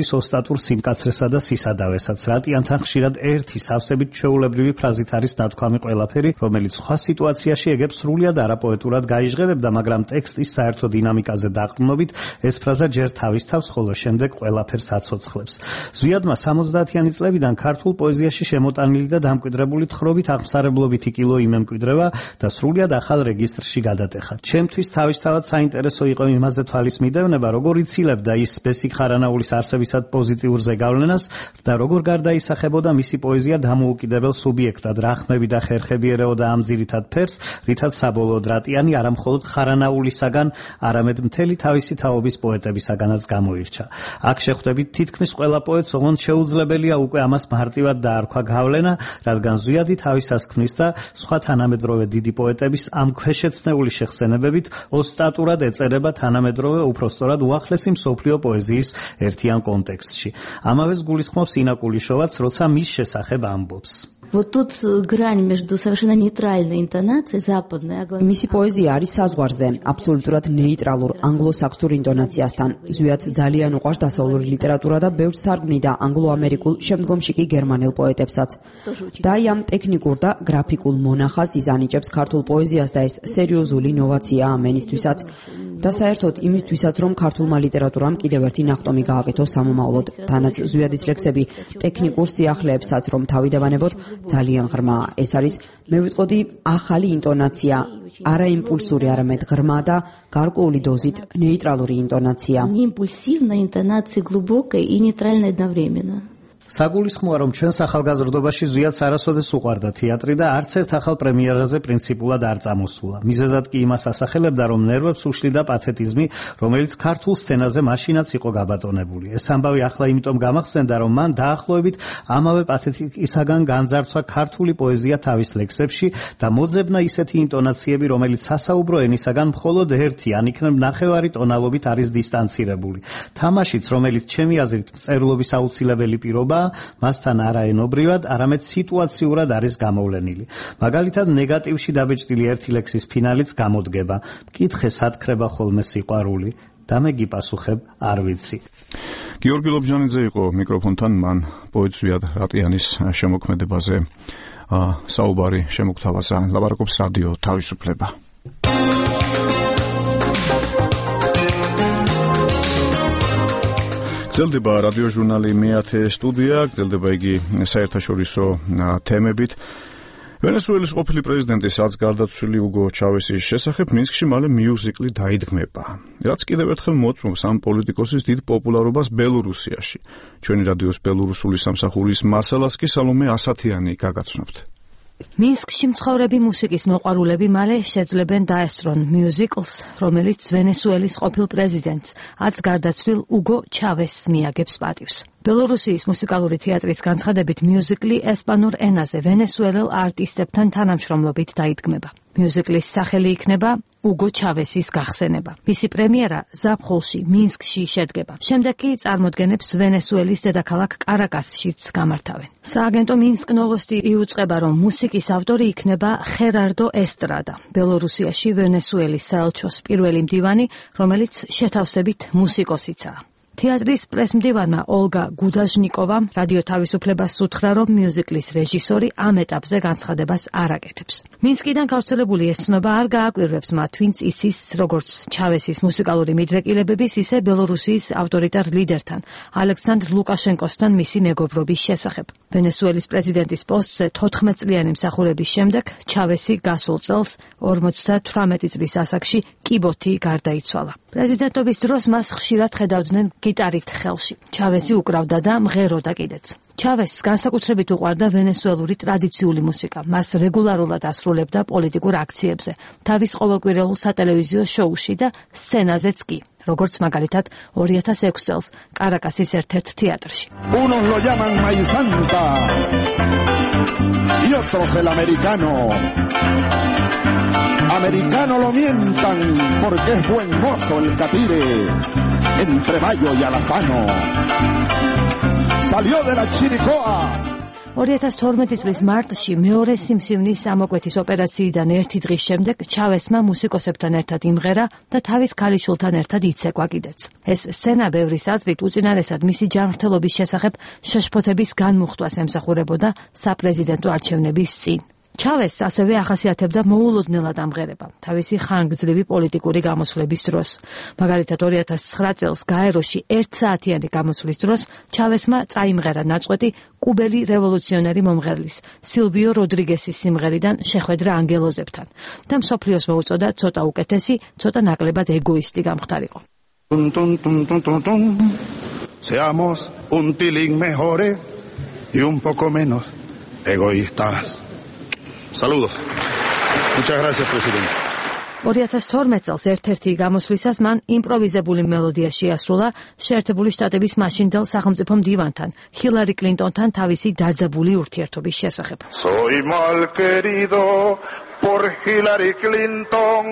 ნიშნავს ოსტატურ სიმკაცრესა და სისადავესაც. რატიანთან ხშირად ერთი სავსებით ჩვეულებრივი ფრაზით არის ნათქვამი ყველაფერი, რომელიც სხვა სიტუაციაში ეგებს სრულიად არაპოეტურად გაიჟღერებდა, მაგრამ ტექსტის საერთო დინამიკაზე დაყრდნობით ეს ფრაზა ჯერ თავის თავს, ხოლო შემდეგ ყველაფერს აცოცხლებს. ზვიადმა სამოცდაათიანი წლებიდან ქართულ პოეზიაში შემოტანილი და დამკვიდრებული თხრობით აღმსარებლობითი კილო იმემკვიდრება და სრულიად ახალ რეგისტრში გადატეხა. ჩემთვის თავისთავად საინტერესო იყო იმაზე თვალის მიდევნება, როგორ იცილებდა ის ბესიკ ხარანაულის არსებისად პოზიტიურ ზეგავლენას და როგორ გარდაისახებოდა მისი პოეზია დამოუკიდებელ სუბიექტად, რა ხმები და ხერხები ერეოდა ამ ძირითად ფერს, რითაც საბოლოოდ რატიანი არა მხოლოდ ხარანაულისაგან, არამედ მთელი თავისი თაობის პოეტებისაგანაც გამოირჩა. აქ შეხვდებით თითქმის ყველა პოეტს, ოღონდ შეუძლებელია უკვე ამას მარტივად დაარქვა გავლენა, რადგან ზვიადი თავისას ქმნის და სხვა თანამედროვე დიდი პოეტების ამ ქვეშეცნეული შეხსენებებით ოსტატურად ეწერება თანამედროვე უпростоრად უახლესი მსოფლიო პოეზიის ერთიან კონტექსტში. ამავეს გულისხმობს ინა კულიშოვაც, როცა მის შესახებ ამბობს. Вот тут грань между совершенно нейтральной интонацией западной, а მისი პოეზია არის საზღვარზე, აბსოლუტურად ნეიტრალურ ანგლო-საქსურ ინტონაციასთან. ზვიადს ძალიან უყვარს დასავლური ლიტერატურა და ბევრს თარგმნიდა ანგლო-ამერიკულ, შემდგომში კი გერმანელ პოეტებსაც. და ამ ტექნიკურ და გრაფიკულ მონახას იზანიჭებს ქართულ პოეზიას და ეს სერიოზული ინოვაციაა ამ ენისთვისაც. და საერთოდ იმისთვისაც, რომ ქართულმა ლიტერატურამ კიდევ ერთი ნახტომი გააკეთოს სამომავლოდ. თანაც ზვიადის ლექსები ტექნიკურ სიახლეებსაც რომ თავიდანებოთ ძალიან ღრმაა. ეს არის, მე ვიტყოდი, ახალი ინტონაცია, არა იმპულსური, არამედ ღრმა და გარკვეული დოზით ნეიტრალური ინტონაცია. Импульсивная интонация, глубокая и нейтральная одновременно. საგულისხმოა, რომ ჩვენს ახალგაზრდობაში ზვიადს არასოდეს უყვარდა თეატრი და არც ერთ ახალ პრემიერაზე პრინციპულად არ წამოსულა. მიზეზად კი იმას ასახელებდა, რომ ნერვებს უშლიდა პათეტიზმი, რომელიც ქართულ სცენაზე მაშინაც იყო გაბატონებული. ეს ამბავი ახლა იმიტომ გამახსენდა, რომ მან დაახლოებით ამავე პათეტიკისაგან განძარცვა ქართული პოეზია თავის ლექსებში და მოძებნა ისეთი ინტონაციები, რომელიც სასაუბრო ენისაგან მხოლოდ ერთი, ან იქნებ ნახევარი ტონალობით არის დისტანცირებული. თამაშიც, რომელიც ჩემი აზრით მწერლობის აუცილებელი პირობა, მასთან არა ენობრივად, არამედ სიტუაციურად არის გამოვლენილი. მაგალითად, ნეგატივში დაბეჭდილი ერთი ლექსის ფინალიც გამოდგება. მკითხე სათქრება ხოლმე სიყვარული და მე გიპასუხებ არ ვიცი. გიორგი ლობჟანიძე იყო მიკროფონთან, მან პოეტ ზვიად რატიანის შემოქმედებაზე საუბარი შემოგთავაზა. ლაპარაკობს რადიო თავისუფლება. გრძელდება რადიო ჟურნალი მეათე სტუდია, გრძელდება იგი საერთაშორისო თემებით. ვენესუელის ყოფილი პრეზიდენტის რაც გარდაცვლილი უგო ჩავესის შესახებ მინსკში მალე მიუზიკლი დაიდგმება, რაც კიდევ ერთხელ მოწმობს ამ პოლიტიკოსის დიდ პოპულარობას ბელორუსიაში. ჩვენი რადიოს ბელორუსული სამსახურის მასალას კი სალომე ასათიანი გაგაცნობთ. მინსკში მცხოვრები მუსიკის მოყვარულები მალე შეძლებენ დაესწრონ მიუზიკლს, რომელიც ვენესუელის ყოფილ პრეზიდენტს, აც გარდაცვლილ უგო ჩავესს მიაგებს პატივს. ბელორუსიის მუსიკალური თეატრის განცხადებით მიუზიკლი ესპანურ ენაზე ვენესუელელ არტისტებთან თანამშრომლობით დაიდგმება. მიუზიკლის სახელი იქნება უგო ჩავესის გახსენება. მისი პრემიერა ზაფხულში მინსკში შედგება. შემდეგ კი წარმოდგენებს ვენესუელის დედაქალაქ კარაკასშიც გამართავენ. სააგენტო მინსკ ნოვოსტი იუწყება, რომ მუსიკის ავტორი იქნება ხერარდო ესტრადა, ბელორუსიაში ვენესუელის საელჩოს პირველი მდივანი, რომელიც შეთავსებით მუსიკოსიცაა. თეატრის პრესმდივანმა ოლგა გუდაჟნიკოვამ რადიო თავისუფლებას უთხრა, რომ მიუზიკლის რეჟისორი ამ ეტაპზე განცხადებას არ აკეთებს. მინსკიდან გავრცელებული ეს ცნობა არ გააკვირვებს მათ, ვინც იცის როგორც ჩავესის მუსიკალური მიდრეკილებების, ისე ბელორუსიის ავტორიტარ ლიდერთან, ალექსანდრ ლუკაშენკოსთან მისი მეგობრობის შესახებ. ვენესუელის პრეზიდენტის პოსტზე თოთხმეტ წლიანი მსახურების შემდეგ ჩავესი გასულ წელს ორმოცდათვრამეტი წლის ასაკში კიბოთი გარდაიცვალა. პრეზიდენტობის დროს მას ხშირად ხედავდნენ გიტარით ხელში. ჩავესი უკრავდა და მღეროდა კიდეც. ჩავესს განსაკუთრებით უყვარდა ვენესუელური ტრადიციული მუსიკა. მას რეგულარულად ასრულებდა პოლიტიკურ აქციებზე, თავის ყოველკვირეულ სატელევიზიო შოუში და სცენაზეც კი, როგორც მაგალითად ორი ათას ექვსი წელს კარაკასის ერთ-ერთ თეატრში. Unos lo llaman maíz santa y otros el americano. Americano lo mientan porque es buen mozo el catire entre mayo y alazano. Salió de la Chiricoa. ორი ათას თორმეტი წლის მარტში მეორე სიმსივნის ამოკვეთის ოპერაციიდან ერთი დღის შემდეგ ჩავესმა მუსიკოსებთან ერთად იმღერა და თავის ქალიშვილთან ერთად იცეკვა კიდეც. ეს სცენა ბევრის აზრით უწინარესად მისი ჯანმრთელობის შესახებ შეშფოთების განმუხტვას ემსახურებოდა საპრეზიდენტო არჩევნების წინ. ჩავესს ასევე ახასიათებდა მოულოდნელად ამღერება თავისი ხანგრძლივი პოლიტიკური გამოსვლების დროს. მაგალითად ორი ათას ცხრა წელს გაეროში ერთსაათიანი გამოსვლის დროს ჩავესმა წაიმღერა ნაწყვეტი კუბელი რევოლუციონერი მომღერლის სილვიო როდრიგესის სიმღერიდან შეხვედრა ანგელოზებთან და მსოფლიოს მოუწოდა ცოტა უკეთესი, ცოტა ნაკლებად ეგოისტი გამხდარიყო. Seamos un tilín mejores y un poco menos egoístas. Saludos. Muchas gracias, presidente. ორი ათას თორმეტ წელს ერთ-ერთი გამოსვლისას მან იმპროვიზებული მელოდია შეასრულა შეერთებული შტატების მაშინდელ სახელმწიფო მდივანთან, ჰილარი კლინტონთან თავისი დაძაბული ურთიერთობის შესახებ. Soy mal querido por Hillary Clinton.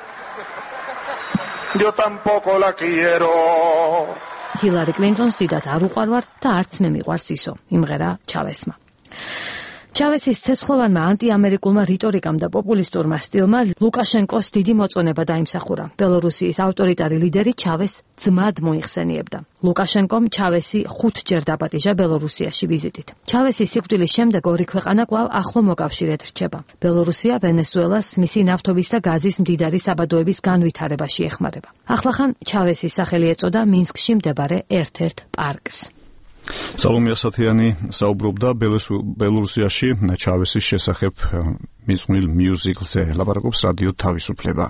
Yo tampoco la quiero. ჰილარი კლინტონს დიდად არ უყვარვარ და არც მე მიყვარს ისო, იმღერა ჩავესმა. ჩავესის ცეცხლოვანმა ანტიამერიკულმა რიტორიკამ და პოპულისტურმა სტილმა ლუკაშენკოს დიდი მოწონება დაიმსახურა. ბელორუსიის ავტორიტარი ლიდერი ჩავეს ძმად მოიხსენიებდა. ლუკაშენკომ ჩავესი ხუთჯერ დაპატიჟა ბელორუსიაში ვიზიტით. ჩავესის სიკვდილის შემდეგ ორი ქვეყანა კვლავ ახლო მოკავშირედ რჩება. ბელორუსია ვენესუელას მისი ნავთობის და გაზის მდიდარი საბადოების განვითარებაში ეხმარება. ახლახან ჩავესის სახელი ეწოდა მინსკში მდებარე ერთ-ერთ პარკს. სალომე ასათიანი საუბრობდა ბელორუსიაში ჩავესის შესახებ მისმულ მიუზიკლზე. ლაპარაკობს რადიო თავისუფლება.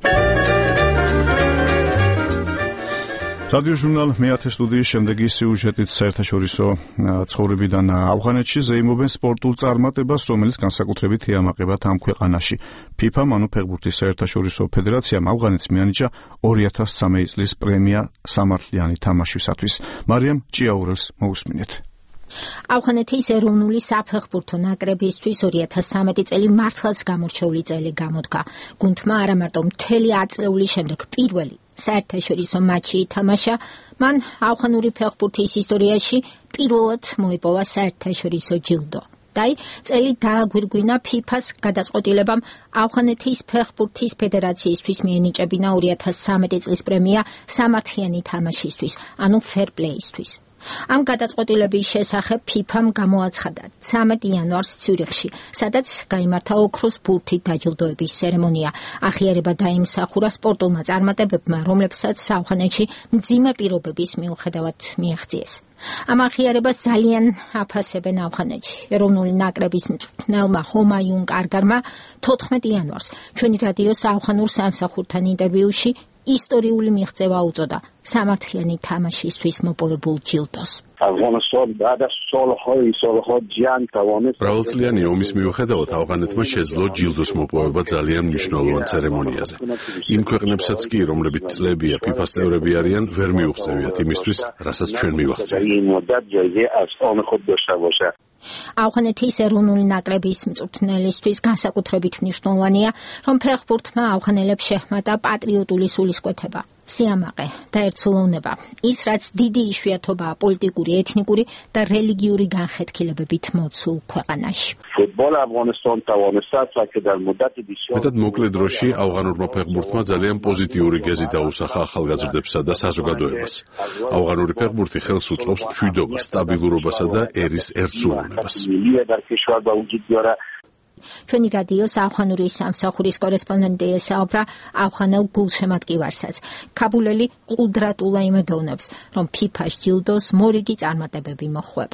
რადიო ჟურნალ მეათე სტუდიის შემდეგი სიუჟეტით საერთაშორისო ცხოვრებიდან ავღანეთში ზეიმობენ სპორტულ წარმატებას, რომელიც განსაკუთრებით ეამაყებათ ამ ქვეყანაში. ფიფამ, ანუ ფეხბურთის საერთაშორისო ფედერაციამ ავღანეთს მიანიჭა ორი ათას ცხრამეტი წლის პრემია სამართლიანი თამაშისათვის. მარიამ ჭიაურელს მოусმინეთ. ავღანეთის ეროვნული საფეხბურთო ნაკრებისთვის ორი ათას ცხრამეტი წელი მართლაც გამორჩეული წელი გამოდგა. გუნდმა არა მარტო მთელი ათწლეულის შემდეგ პირველი საერთაშორისო მატჩი ითამაშა, მან ავღანური ფეხბურთის ისტორიაში პირველად მოიპოვა საერთაშორისო ჯილდო. დაი წელი დააგვირგვინა ფიფას გადაწყვეტილებამ ავღანეთის ფეხბურთის ფედერაციისთვის მიენიჭებინა ორი ათას ცხრამეტი წლის პრემია სამართლიანი თამაშისთვის, ანუ fair play-ისთვის. ამ გადაწყვეტილების შესახებ ფიფამ გამოაცხადა ცამეტი იანვარს ციურიხში, სადაც გაიმართა ოქროს ბურთით დაჯილდოების ცერემონია. აღიარება დაიმსახურა სპორტულმა წარმატებებმა, რომლებსაც ავღანეთში მძიმე პირობების მიუხედავად მიაღწიეს. ამ აღიარებას ძალიან აფასებენ ავღანეთში. ეროვნული ნაკრების მწვრთნელმა ჰომაიუნ კარგარმა თოთხმეტი იანვარს ჩვენი რადიოს ავღანურ სამსახურთან ინტერვიუში ისტორიული მიღწევა უწოდა სამართლიანი თამაშისთვის მოპოვებულ ჯილდოს. მრავალწლიანი ომის მიუხედავად ავღანეთმა შეძლო ჯილდოს მოპოვება ძალიან მნიშვნელოვან ცერემონიაზე. იმ ქვეყნებსაც კი, რომლებიც წლებია ფიფას წევრები არიან, ვერ მიუღწევიათ იმისთვის, რასაც ჩვენ მივახცევთ. ავღანეთის ეროვნული ნაკრების მწვრთნელისთვის განსაკუთრებით მნიშვნელოვანია, რომ ფეხბურთმა ავღანელებს შეჰმატა პატრიოტული სულისკვეთება, სიამაყე და ერთსულოვნება. ის, რაც დიდი იშვიათობაა პოლიტიკური, ეთნიკური და რელიგიური განხეთქილებებით მოცულ ქვეყანაში. მეტად მოკლე დროში ავღანურმა ფეხბურთმა ძალიან პოზიტიური გეზი დაუსახა ახალგაზრდებსა და საზოგადოებას. ავღანური ფეხბურთი ხელს უწყობს მშვიდობას, სტაბილურობასა და ერის ერთსულოვნებას. ჩვენი რადიოს ავღანური სამსახურის კორესპონდენტი ესაუბრა ავღანელ გულშემატკივარსაც. ქაბულელი ყუდრატულა იმედოვნებს, რომ ფიფას ჯილდოს მორიგი წარმატებები მოხვება.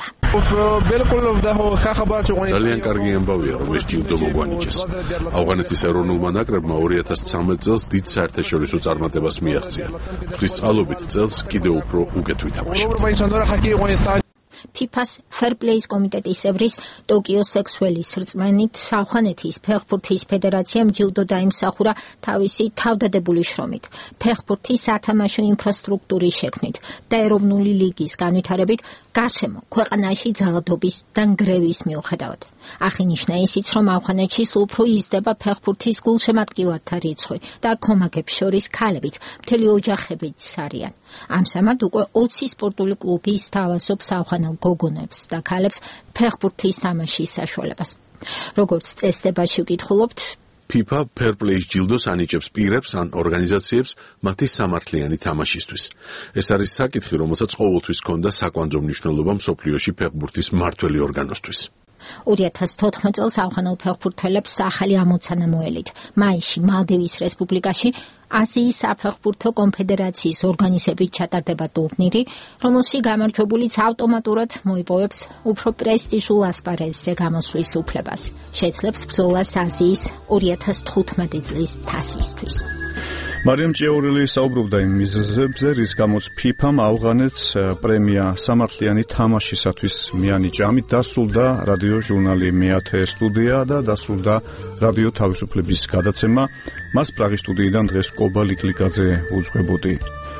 ძალიან კარგი ამბავია, რომ ეს ჯილდო მოგვანიჭეს. ავღანეთის ეროვნულმა ნაკრებმა ორი ათას ცხრამეტ წელს დიდ საერთაშორისო წარმატებას მიაღწია. ღვთისწყალობით წელს კიდევ უფრო უკეთ ვითამაშებთ. ფიფას fair play-ის კომიტეტის წევრის ტოკიო სექსუელის რწმენით ავღანეთის ფეხბურთის ფედერაციამ ჯილდო დაიმსახურა თავისი თავდადებული შრომით, ფეხბურთის სათამაშო ინფრასტრუქტურის შექმნით და ეროვნული ლიგის განვითარებით გარშემო ქვეყანაში ძალადობის და ნგრევის მიუხედავად. აღინიშნა ისიც, რომ ავღანეთში სულ უფრო იზრდება ფეხბურთის გულშემატკივართა რიცხვი და ქომაგებს შორის ქალებიც მთელი ოჯახებიც არიან. ამჟამად უკვე ოცი სპორტული კლუბი სთავაზობს ავღანელ გოგონებს და ქალებს ფეხბურთის თამაშის საშუალებას. როგორც წესდებაში ვკითხულობთ, FIFA Fair Play-ის ჯილდოს ანიჭებს პირებს ან ორგანიზაციებს მათი სამართლიანი თამაშისთვის. ეს არის საკითხი, რომელსაც ყოველთვის ჰქონდა საკვანძო მნიშვნელობა მსოფლიოში ფეხბურთის მმართველი ორგანოსთვის. ორი ათას თოთხმეტ წელს ავღანელ ფეხბურთელებს ახალი ამოცანა მოელით. მაისში მალდივის რესპუბლიკაში აზიის საფეხბურთო კონფედერაციის ორგანიზებით ჩატარდება ტურნირი, რომელში გამარჯვებულიც ავტომატურად მოიპოვებს უფრო პრესტიჟულ ასპარეზზე გამოსვლის უფლებას. შეძლებს ბრძოლას აზიის ორი ათას თხუთმეტი წლის თასისთვის. მარიამ ჭიაურელი საუბრობდა იმ მიზეზებზე, რის გამოც FIFA-მ ავღანეთს პრემია სამართლიანი თამაშისათვის მიანიჭა. ამით დასრულდა რადიო ჟურნალი მეათე სტუდია და დასრულდა რადიო თავისუფლების გადაცემა. მას პრაღის სტუდიიდან დღეს კობა ლიკლიკაძე უძღვებოდი.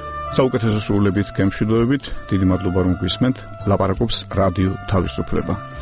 საუკეთესო სრულებით გემშვიდობებით, დიდი მადლობა რომ გვისმენთ. ლაპარაკობს რადიო თავისუფლება.